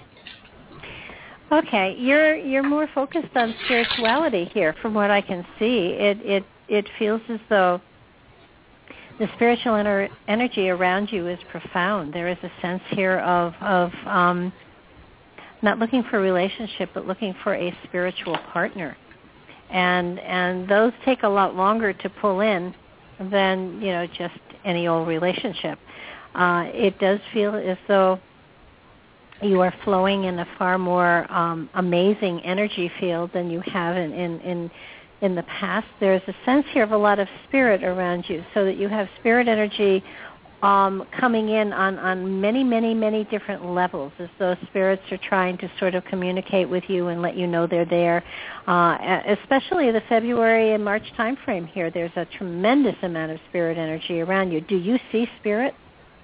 Okay, you're you're more focused on spirituality here, from what I can see. It it it feels as though the spiritual ener- energy around you is profound. There is a sense here of of um, not looking for a relationship, but looking for a spiritual partner, and and those take a lot longer to pull in than you know just any old relationship. Uh, it does feel as though you are flowing in a far more um, amazing energy field than you have in, in, in, in the past. There's a sense here of a lot of spirit around you, so that you have spirit energy um, coming in on, on many, many, many different levels, as though spirits are trying to sort of communicate with you and let you know they're there. Uh, especially the February and March time frame here, there's a tremendous amount of spirit energy around you. Do you see spirit?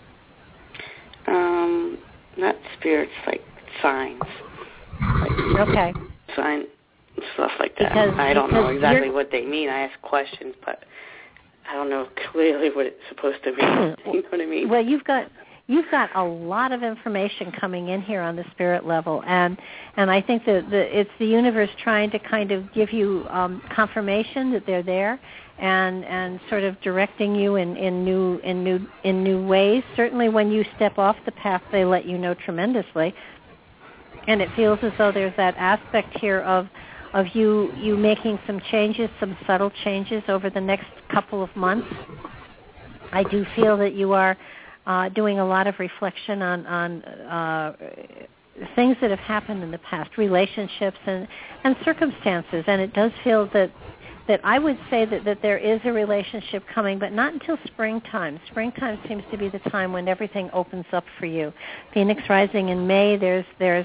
Um... Not spirits, like signs. Like okay. Sign stuff like that. Because, I don't know exactly you're... what they mean. I ask questions, but I don't know clearly what it's supposed to mean. You know what I mean? Well, you've got you've got a lot of information coming in here on the spirit level, and and I think that the, it's the universe trying to kind of give you um, confirmation that they're there. And, and sort of directing you in, in new in new in new ways. Certainly, when you step off the path, they let you know tremendously. And it feels as though there's that aspect here of of you you making some changes, some subtle changes over the next couple of months. I do feel that you are uh, doing a lot of reflection on on uh, things that have happened in the past, relationships and and circumstances. And it does feel that. that I would say that, that there is a relationship coming, but not until springtime. Springtime seems to be the time when everything opens up for you. Phoenix rising in May, there's there's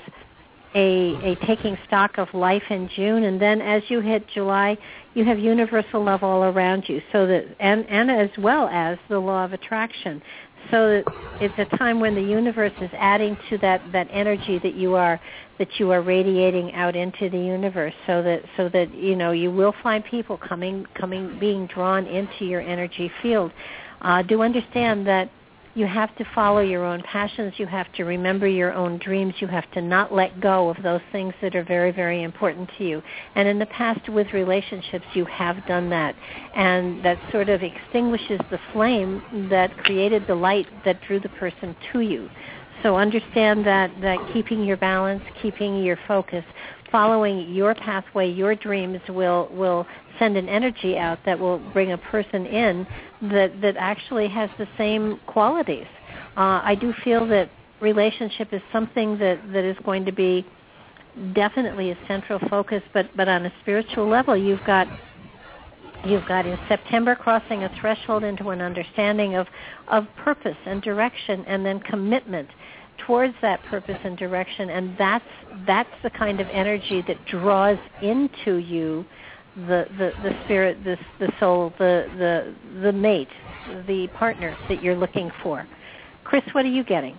a, a taking stock of life in June, and then as you hit July, you have universal love all around you, so that and, and as well as the law of attraction. So that it's a time when the universe is adding to that, that energy that you are that you are radiating out into the universe, so that so that you know you will find people coming coming being drawn into your energy field. Uh, do understand that you have to follow your own passions. You have to remember your own dreams. You have to not let go of those things that are very, very important to you. And in the past with relationships, you have done that. And that sort of extinguishes the flame that created the light that drew the person to you. So understand that, that keeping your balance, keeping your focus, following your pathway, your dreams will, will send an energy out that will bring a person in that, that actually has the same qualities. Uh, I do feel that relationship is something that, that is going to be definitely a central focus, but, but on a spiritual level, you've got You've got in September crossing a threshold into an understanding of, of purpose and direction, and then commitment towards that purpose and direction, and that's that's the kind of energy that draws into you the the, the spirit, the the soul, the, the the mate, the partner that you're looking for. Chris, what are you getting?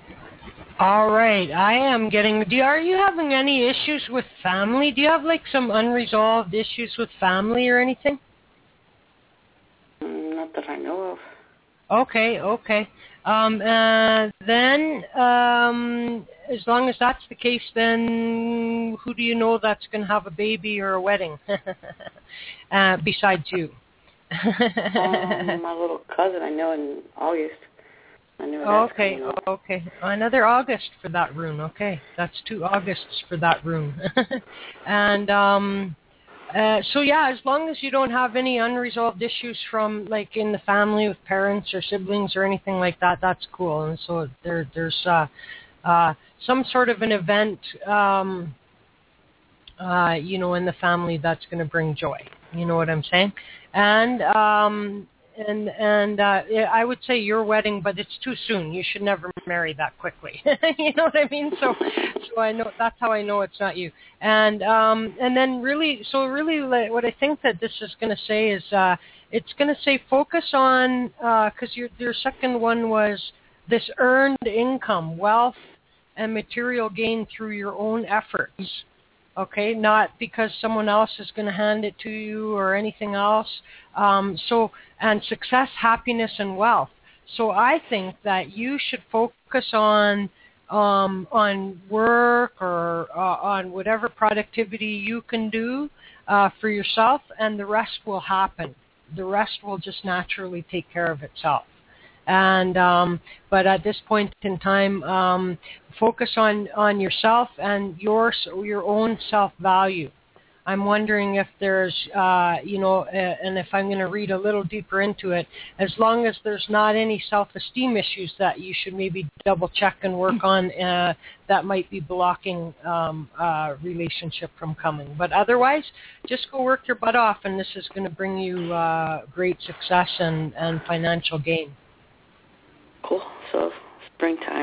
All right, I am getting. Do you, are you having any issues with family? Do you have like some unresolved issues with family or anything? Not that I know of. Okay, okay. Um, uh, then, um, as long as that's the case, then who do you know that's going to have a baby or a wedding uh, besides you? um, my little cousin, I know in August. I know that's okay, coming up. okay. Another August for that rune. Okay, that's two Augusts for that rune. and um, uh, so yeah, as long as you don't have any unresolved issues from like in the family with parents or siblings or anything like that, that's cool. And so there, there's uh, uh, some sort of an event, um, uh, you know, in the family that's going to bring joy. You know what I'm saying? And um, and and uh, I would say your wedding, but it's too soon. You should never marry that quickly. You know what I mean? So, so I know that's how I know it's not you. And um, and then really, so really, what I think that this is going to say is, uh, it's going to say focus on because uh, your your second one was this earned income, wealth, and material gain through your own efforts. Okay, not because someone else is going to hand it to you or anything else. Um, so, and success, happiness, and wealth. So I think that you should focus on um, on work or uh, on whatever productivity you can do uh, for yourself, and the rest will happen. The rest will just naturally take care of itself. And um, but at this point in time, um, focus on, on yourself and your your own self-value. I'm wondering if there's, uh, you know, uh, and if I'm going to read a little deeper into it, as long as there's not any self-esteem issues that you should maybe double-check and work on uh, that might be blocking um, uh, relationship from coming. But otherwise, just go work your butt off, and this is going to bring you uh, great success and, and financial gain. Cool. So springtime.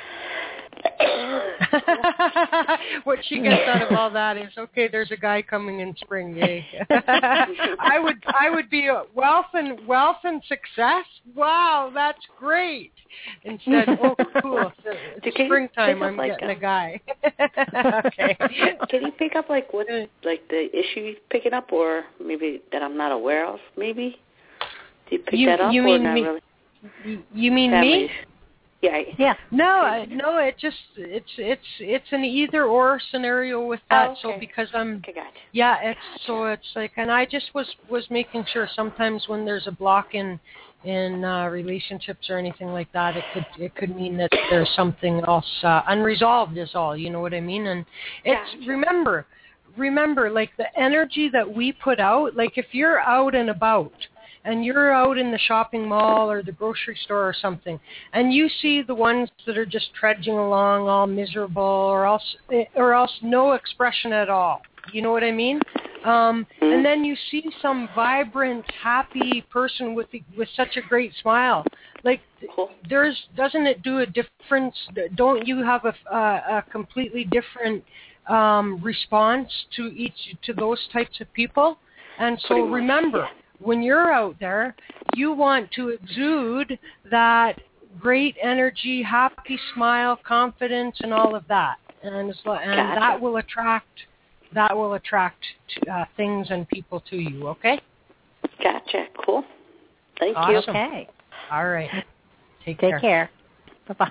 What she gets out of all that is, okay, there's a guy coming in spring, yay. I would I would be a wealth and wealth and success. Wow, that's great. Instead, oh cool. So it's springtime, I'm like getting a, a guy. Okay. Can you pick up like what like the issue you're picking up, or maybe that I'm not aware of? Maybe. Do you pick you, that up you or mean not me? really? You mean Families. me? Yeah. Yeah. No, no. It just it's it's it's an either or scenario with that. Oh, okay. So because I'm. Okay, gotcha. Yeah. It's so it's like, and I just was was making sure sometimes when there's a block in in uh, relationships or anything like that, it could it could mean that there's something else uh, unresolved is all. You know what I mean? And it's Gotcha. remember remember like the energy that we put out. Like if you're out and about. And you're out in the shopping mall or the grocery store or something, and you see the ones that are just trudging along all miserable or else, or else no expression at all. You know what I mean? Um, and then you see some vibrant, happy person with the, with such a great smile. Like, there's doesn't it do a difference? Don't you have a, a, a completely different um, response to each to those types of people? And so remember. When you're out there, you want to exude that great energy, happy smile, confidence, and all of that, and, and gotcha. that will attract that will attract uh, things and people to you. Okay. Gotcha. Cool. Thank awesome. you. Okay. All right. Take, Take care. care. Bye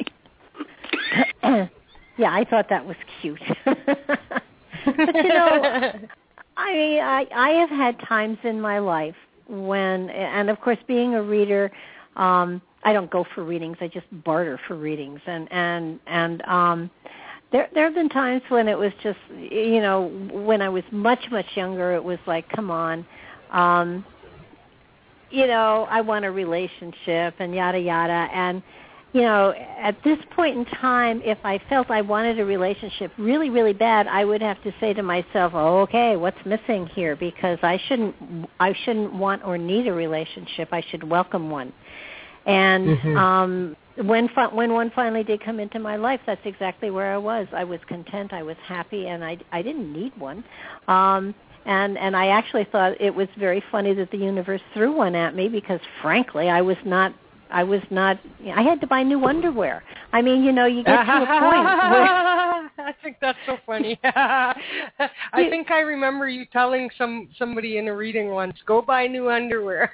bye. Yeah, I thought that was cute. But you know. I, I I have had times in my life when, and of course being a reader, um, I don't go for readings. I just barter for readings, and and and um, there there have been times when it was just, you know, when I was much much younger, it was like, come on, um, you know, I want a relationship and yada yada, and. You know, at this point in time, if I felt I wanted a relationship really, really bad, I would have to say to myself, oh, okay, what's missing here? Because I shouldn't I shouldn't want or need a relationship. I should welcome one. And mm-hmm. um, when when one finally did come into my life, that's exactly where I was. I was content. I was happy, and I, I didn't need one. Um, and, and I actually thought it was very funny that the universe threw one at me because, frankly, I was not I was not, I had to buy new underwear. I mean, you know, you get to a point I think that's so funny. I think I remember you telling some somebody in a reading once, go buy new underwear.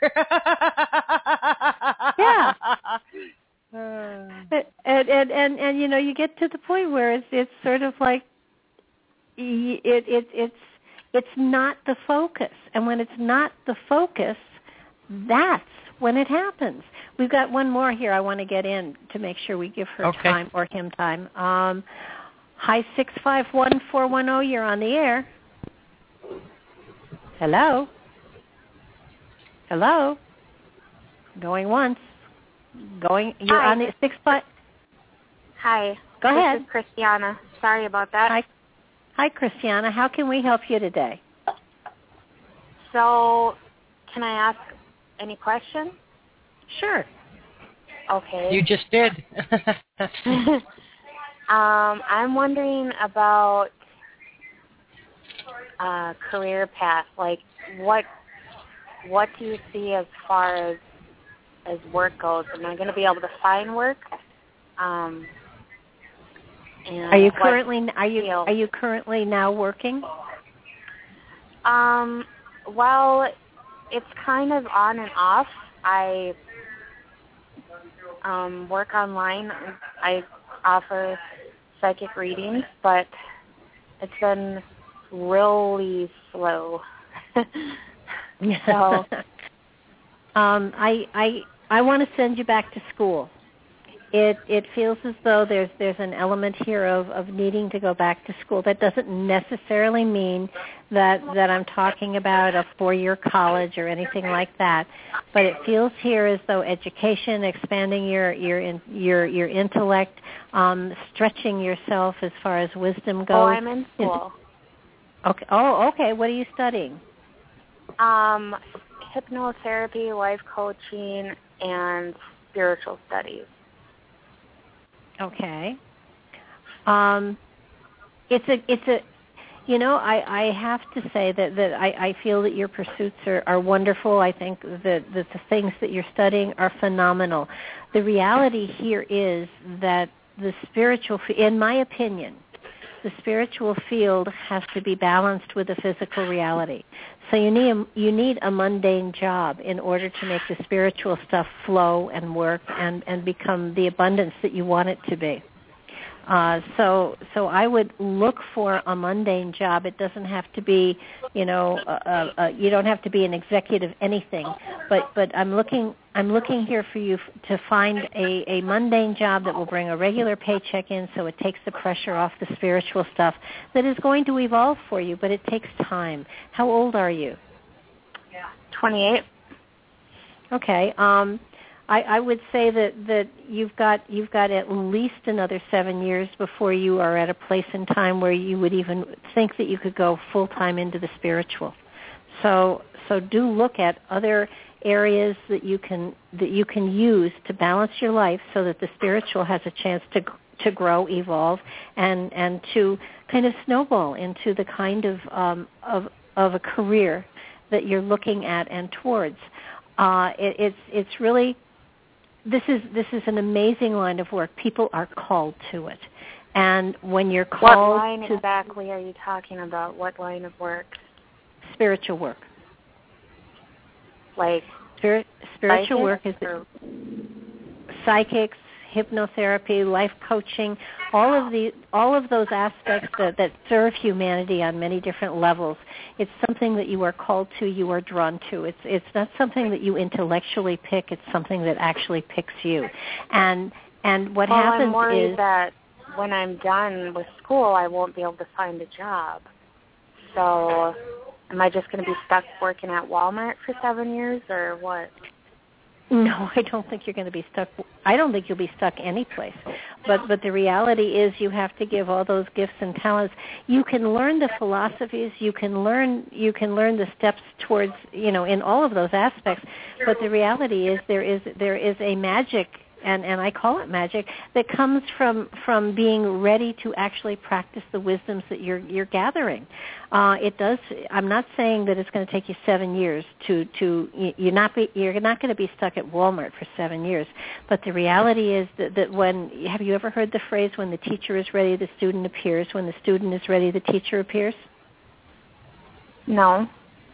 Yeah. Uh. And, and and and you know, you get to the point where it's it's sort of like it it it's it's not the focus, and when it's not the focus, that's when it happens. We've got one more here I want to get in to make sure we give her okay. time or him time. Um, hi, six five one four one zero. You're on the air. Hello. Hello. Going once. Going. You're Hi. on the six five. Hi. Go this ahead. This is Christiana. Sorry about that. Hi. Hi, Christiana. How can we help you today? So, can I ask any question? Sure. Okay. You just did. um, I'm wondering about uh, career path. Like, what what do you see as far as as work goes? Am I going to be able to find work? Um, and are you what currently are you field? are you currently now working? Um. Well, it's kind of on and off. I um, work online. I offer psychic readings, but it's been really slow. So, um, I I I want to send you back to school. It it feels as though there's there's an element here of, of needing to go back to school. That doesn't necessarily mean that that I'm talking about a four-year college or anything like that, but it feels here as though education, expanding your your your your intellect, um, stretching yourself as far as wisdom goes. oh, I'm in school. Okay. Oh, okay. What are you studying? Um, hypnotherapy, life coaching, and spiritual studies. Okay. Um, it's a, it's a, you know, I, I have to say that, that I, I feel that your pursuits are, are wonderful. I think that, that the things that you're studying are phenomenal. The reality here is that the spiritual, in my opinion, the spiritual field has to be balanced with the physical reality. So you need a, you need a mundane job in order to make the spiritual stuff flow and work and, and become the abundance that you want it to be. Uh, so so I would look for a mundane job. It doesn't have to be, you know, uh, uh, you don't have to be an executive anything. But but I'm looking I'm looking here for you f- to find a, a mundane job that will bring a regular paycheck in, so it takes the pressure off the spiritual stuff that is going to evolve for you. But it takes time. How old are you? twenty-eight. Okay. Um, I, I would say that, that you've got you've got at least another seven years before you are at a place in time where you would even think that you could go full time into the spiritual. So so do look at other areas that you can that you can use to balance your life so that the spiritual has a chance to to grow, evolve, and and to kind of snowball into the kind of um, of of a career that you're looking at and towards. Uh, it, it's it's really This is this is an amazing line of work. People are called to it, and when you're called what line to exactly are you talking about? What line of work? Spiritual work. Like Spirit, spiritual work is or? psychics, hypnotherapy, life coaching, all of the all of those aspects that, that serve humanity on many different levels. It's something that you are called to, you are drawn to. It's it's not something that you intellectually pick, it's something that actually picks you. And and what well, happens I'm worried is that when I'm done with school I won't be able to find a job. So am I just going to be stuck working at Walmart for seven years or what? No, I don't think you're going to be stuck. I don't think you'll be stuck any place. But but the reality is you have to give all those gifts and talents. You can learn the philosophies. You can learn you can learn the steps towards, you know, in all of those aspects. But the reality is there is there is a magic and, and I call it magic, that comes from, from being ready to actually practice the wisdoms that you're you're gathering. Uh, it does. I'm not saying that it's going to take you seven years to to you're not be, you're not going to be stuck at Walmart for seven years. But the reality is that, that when have you ever heard the phrase, when the teacher is ready, the student appears. When the student is ready, the teacher appears. No.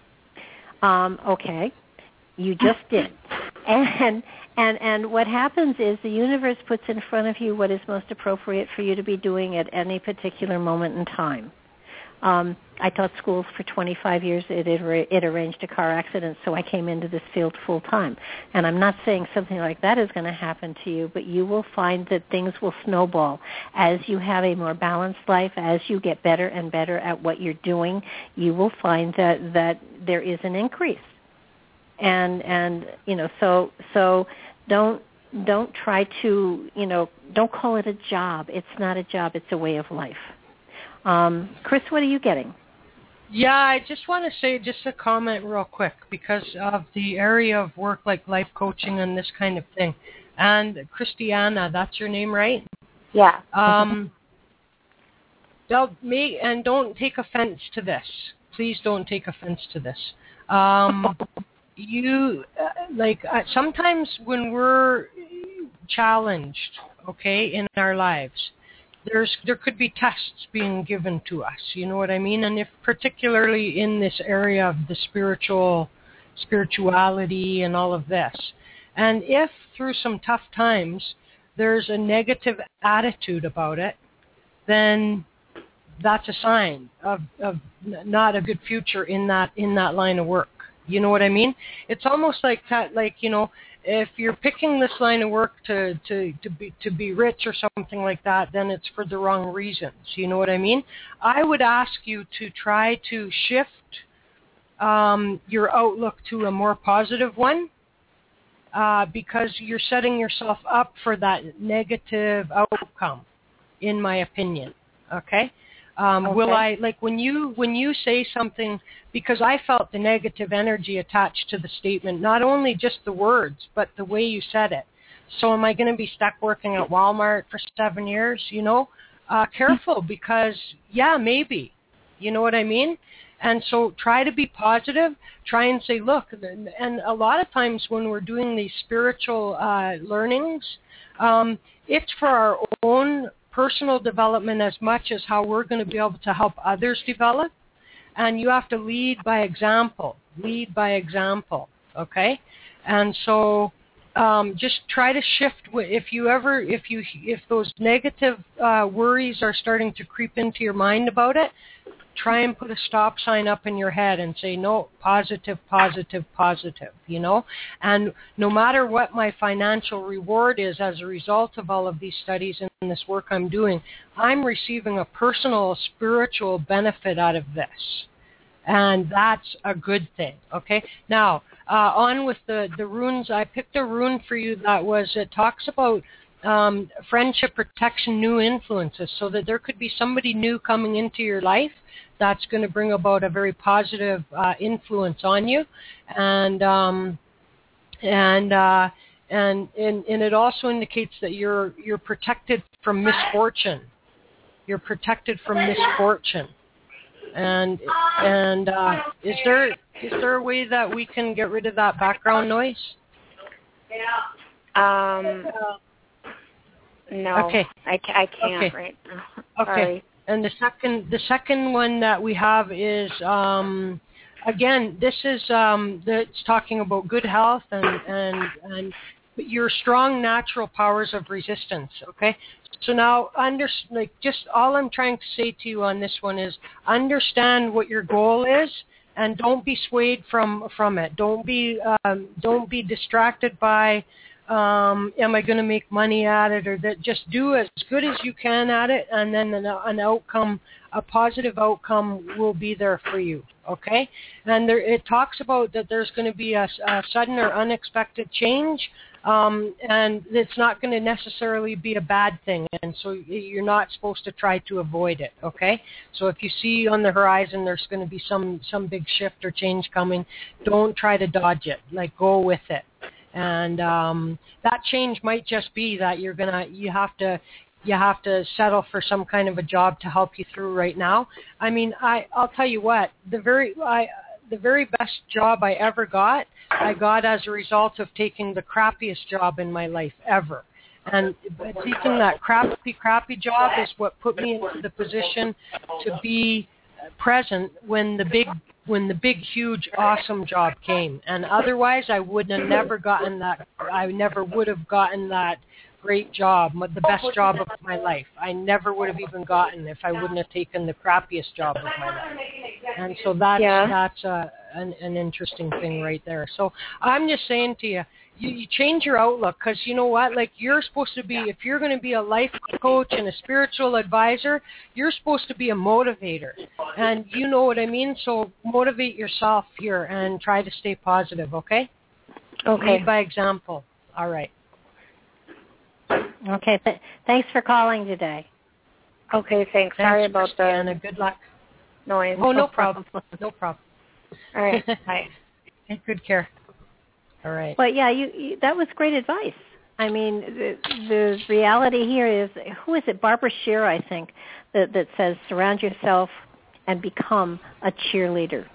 Um, okay. You just did. And and and what happens is the universe puts in front of you what is most appropriate for you to be doing at any particular moment in time. Um, I taught schools for twenty-five years. It, it, it arranged a car accident, so I came into this field full time. And I'm not saying something like that is going to happen to you, but you will find that things will snowball. As you have a more balanced life, as you get better and better at what you're doing, you will find that, that there is an increase. And and you know, so so don't don't try to, you know, don't call it a job. It's not a job. It's a way of life. Um, Chris, what are you getting? Yeah, I just want to say just a comment real quick because of the area of work like life coaching and this kind of thing. And Christiana, that's your name, right? Yeah. Um, don't me and don't take offense to this. Please don't take offense to this. Um, you uh, like uh, sometimes when we're challenged, okay, in our lives, there's there could be tests being given to us. You know what I mean? And if particularly in this area of the spiritual spirituality and all of this, and if through some tough times there's a negative attitude about it, then that's a sign of, of not a good future in that in that line of work. You know what I mean? It's almost like that, like, you know, if you're picking this line of work to, to, to be to be rich or something like that, then it's for the wrong reasons. You know what I mean? I would ask you to try to shift um, your outlook to a more positive one uh, because you're setting yourself up for that negative outcome, in my opinion. Okay? Um, okay. Will I, like when you when you say something, because I felt the negative energy attached to the statement, not only just the words, but the way you said it. So am I going to be stuck working at Walmart for seven years, you know? Uh, careful, because, yeah, maybe. You know what I mean? And so try to be positive. Try and say, look, and a lot of times when we're doing these spiritual uh, learnings, um, it's for our own personal development as much as how we're going to be able to help others develop. And you have to lead by example, lead by example, okay? And so um, just try to shift. If you ever, if you, if those negative uh, worries are starting to creep into your mind about it, try and put a stop sign up in your head and say, no, positive, positive, positive, you know? And no matter what my financial reward is as a result of all of these studies and this work I'm doing, I'm receiving a personal spiritual benefit out of this. And that's a good thing, okay? Now, uh, on with the, the runes. I picked a rune for you that was, it talks about um, friendship, protection, new influences, so that there could be somebody new coming into your life that's going to bring about a very positive uh, influence on you, and um, and, uh, and and and it also indicates that you're you're protected from misfortune. You're protected from misfortune, and and uh, is there is there a way that we can get rid of that background noise? Um. No. Okay. I, I can't okay. right now. Okay. Sorry. And the second, the second one that we have is, um, again, this is um, the, it's talking about good health and and and your strong natural powers of resistance. Okay, so now under like just all I'm trying to say to you on this one is understand what your goal is and don't be swayed from from it. Don't be um, don't be distracted by. Um, am I going to make money at it, or that just do as good as you can at it, and then an, an outcome, a positive outcome will be there for you, okay? And there, it talks about that there's going to be a, a sudden or unexpected change, um, and it's not going to necessarily be a bad thing, and so you're not supposed to try to avoid it, okay? So if you see on the horizon there's going to be some, some big shift or change coming, don't try to dodge it, like go with it. And um, that change might just be that you're gonna, you have to, you have to settle for some kind of a job to help you through right now. I mean, I, I'll tell you what, the very, I, the very best job I ever got, I got as a result of taking the crappiest job in my life ever. And taking that crappy, crappy job is what put me into the position to be present when the big, when the big, huge, awesome job came. And otherwise, I would have never gotten that. I never would have gotten that great job, the best job of my life. I never would have even gotten if I wouldn't have taken the crappiest job of my life. And so that's yeah. that's uh, an, an interesting thing right there. So I'm just saying to you, you, you change your outlook, because you know what? Like, you're supposed to be, if you're going to be a life coach and a spiritual advisor, you're supposed to be a motivator. And you know what I mean? So motivate yourself here and try to stay positive, okay? Okay. Lead by example. All right. Okay. Th- thanks for calling today. Okay, thanks. Sorry Thanks, about Christiana. the Good luck. noise. Oh, no problem. No problem. All right. Bye. Take good care. All right. But yeah, you, you that was great advice. I mean, the, the reality here is, who is it? Barbara Scheer, I think, that, that says, surround yourself and become a cheerleader.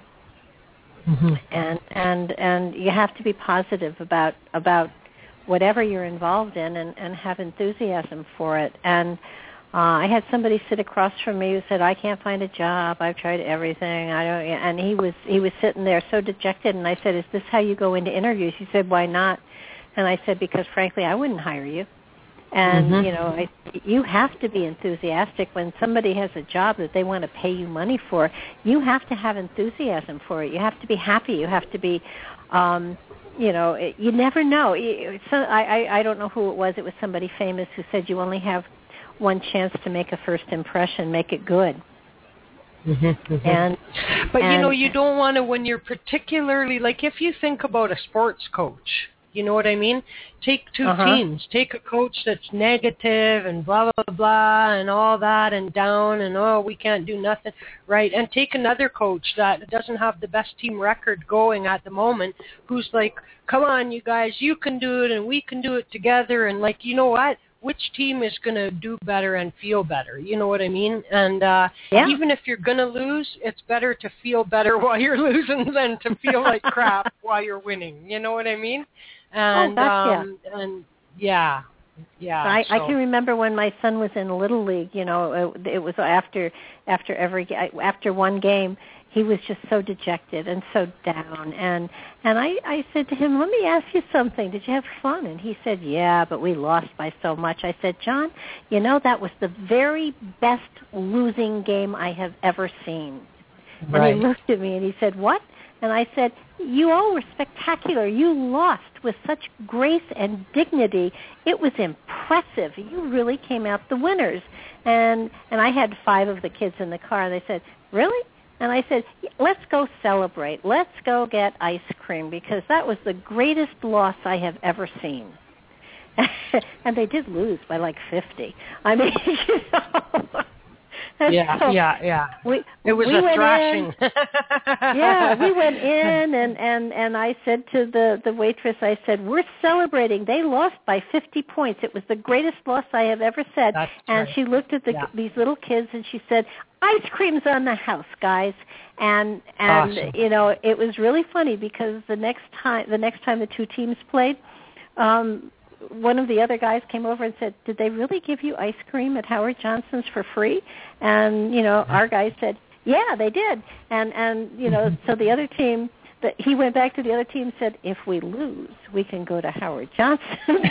Mm-hmm. And and and you have to be positive about about whatever you're involved in, and, and have enthusiasm for it. And uh, I had somebody sit across from me who said, I can't find a job. I've tried everything. I don't. And he was he was sitting there so dejected. And I said, is this how you go into interviews? He said, why not? And I said, because frankly, I wouldn't hire you. And, mm-hmm. you know, I, you have to be enthusiastic. When somebody has a job that they want to pay you money for, you have to have enthusiasm for it. You have to be happy. You have to be, um, you know, it, you never know. It, so I, I, I don't know who it was. It was somebody famous who said you only have one chance to make a first impression. Make it good. Mm-hmm, mm-hmm. And But, and, you know, you don't want to, when you're particularly, like if you think about a sports coach, you know what I mean? Take two uh-huh. teams. Take a coach that's negative and blah, blah, blah, and all that and down and, oh, we can't do nothing, right? And take another coach that doesn't have the best team record going at the moment, who's like, come on, you guys, you can do it and we can do it together. And, like, you know what? Which team is going to do better and feel better? You know what I mean? And uh, yeah. even if you're going to lose, it's better to feel better while you're losing than to feel like crap while you're winning. You know what I mean? And, oh, gotcha. um, and yeah, yeah. I, so. I can remember when my son was in Little League. You know, it, it was after after every after one game, he was just so dejected and so down. And and I, I said to him, let me ask you something. Did you have fun? And he said, yeah, but we lost by so much. I said, John, you know, that was the very best losing game I have ever seen. Right. And he looked at me and he said, what? And I said, you all were spectacular. You lost with such grace and dignity. It was impressive. You really came out the winners. And and I had five of the kids in the car, and they said, really? And I said, let's go celebrate. Let's go get ice cream, because that was the greatest loss I have ever seen. And they did lose by like fifty. I mean, you know. Yeah, so yeah, yeah. We, it was we a went thrashing. In, yeah, we went in, and, and, and I said to the, the waitress, I said, we're celebrating. They lost by fifty points. It was the greatest loss I have ever said. That's and right. she looked at the, yeah. these little kids, and she said, ice cream's on the house, guys. And, and awesome. you know, it was really funny, because the next time, the next time the two teams played, um, one of the other guys came over and said, did they really give you ice cream at Howard Johnson's for free? And, you know, our guy said, yeah, they did. And, and you know, so the other team, that he went back to the other team and said, if we lose, we can go to Howard Johnson.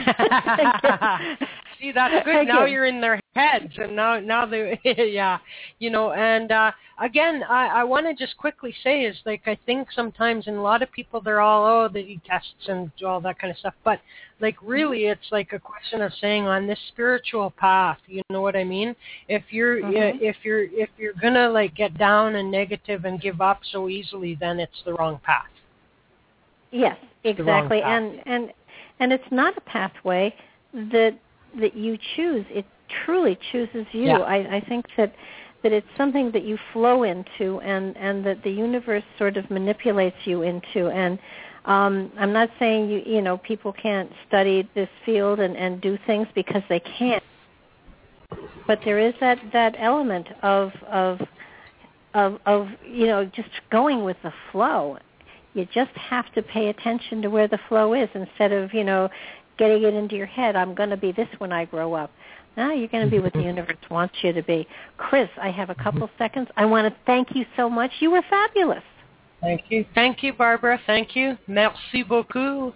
See, that's good. Now you're in their heads, and now, now they, yeah, you know. And uh, again, I, I want to just quickly say is, like, I think sometimes, and a lot of people, they're all, oh, they do tests and all that kind of stuff. But like, really, it's like a question of saying, on this spiritual path, you know what I mean? If you're, mm-hmm. if you're, if you're gonna like get down and negative and give up so easily, then it's the wrong path. Yes, exactly. And and and it's not a pathway that that you choose. It truly chooses you. Yeah. I, I think that that it's something that you flow into, and, and that the universe sort of manipulates you into. And Um, I'm not saying you you know people can't study this field and, and do things because they can't, but there is that, that element of of of of you know just going with the flow. You just have to pay attention to where the flow is instead of you know getting it into your head. I'm going to be this when I grow up. No, you're going to be what the universe wants you to be. Chris, I have a couple seconds. I want to thank you so much. You were fabulous. Thank you. Thank you, Barbara. Thank you. Merci beaucoup.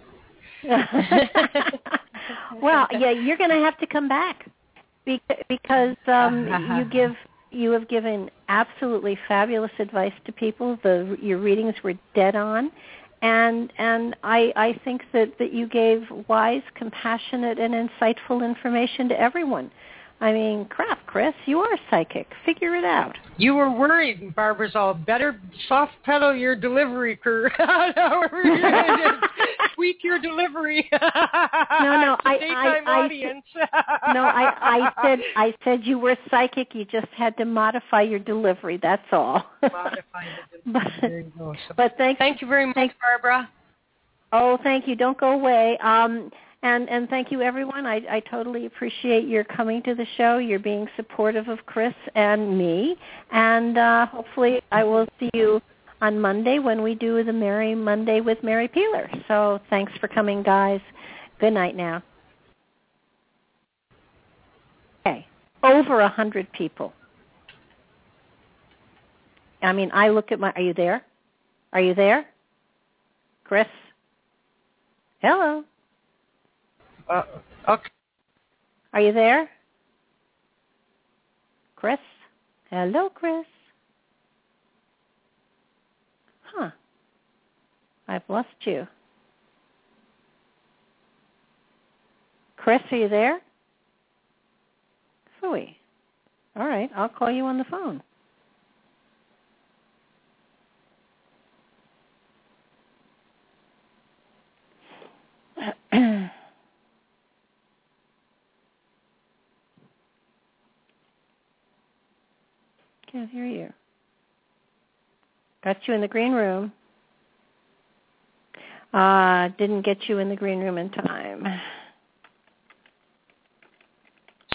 Well, yeah, you're going to have to come back because um, you give you have given absolutely fabulous advice to people. The your readings were dead on. And and I, I think that, that you gave wise, compassionate, and insightful information to everyone. I mean, crap, Chris, you are psychic. Figure it out. You were worried, Barbara's all better soft pedal your delivery crew. Tweak your delivery. No, no, I, I, I, audience. no, I, I said, I said you were psychic. You just had to modify your delivery. That's all. Modify the delivery. but, there you go. So, but thank, thank you very much, thank, Barbara. Oh, thank you. Don't go away. Um, and and thank you, everyone. I, I totally appreciate your coming to the show. You're being supportive of Chris and me. And uh, hopefully I will see you on Monday when we do the Merry Monday with Mary Peeler. So thanks for coming, guys. Good night now. Okay. Over a hundred people. I mean, I look at my... Are you there? Are you there? Chris? Hello? Uh, okay. Are you there? Chris? Hello, Chris? Huh. I've lost you. Chris, are you there? Phooey. All right, I'll call you on the phone. Can't hear you. Got you in the green room. Uh, didn't get you in the green room in time.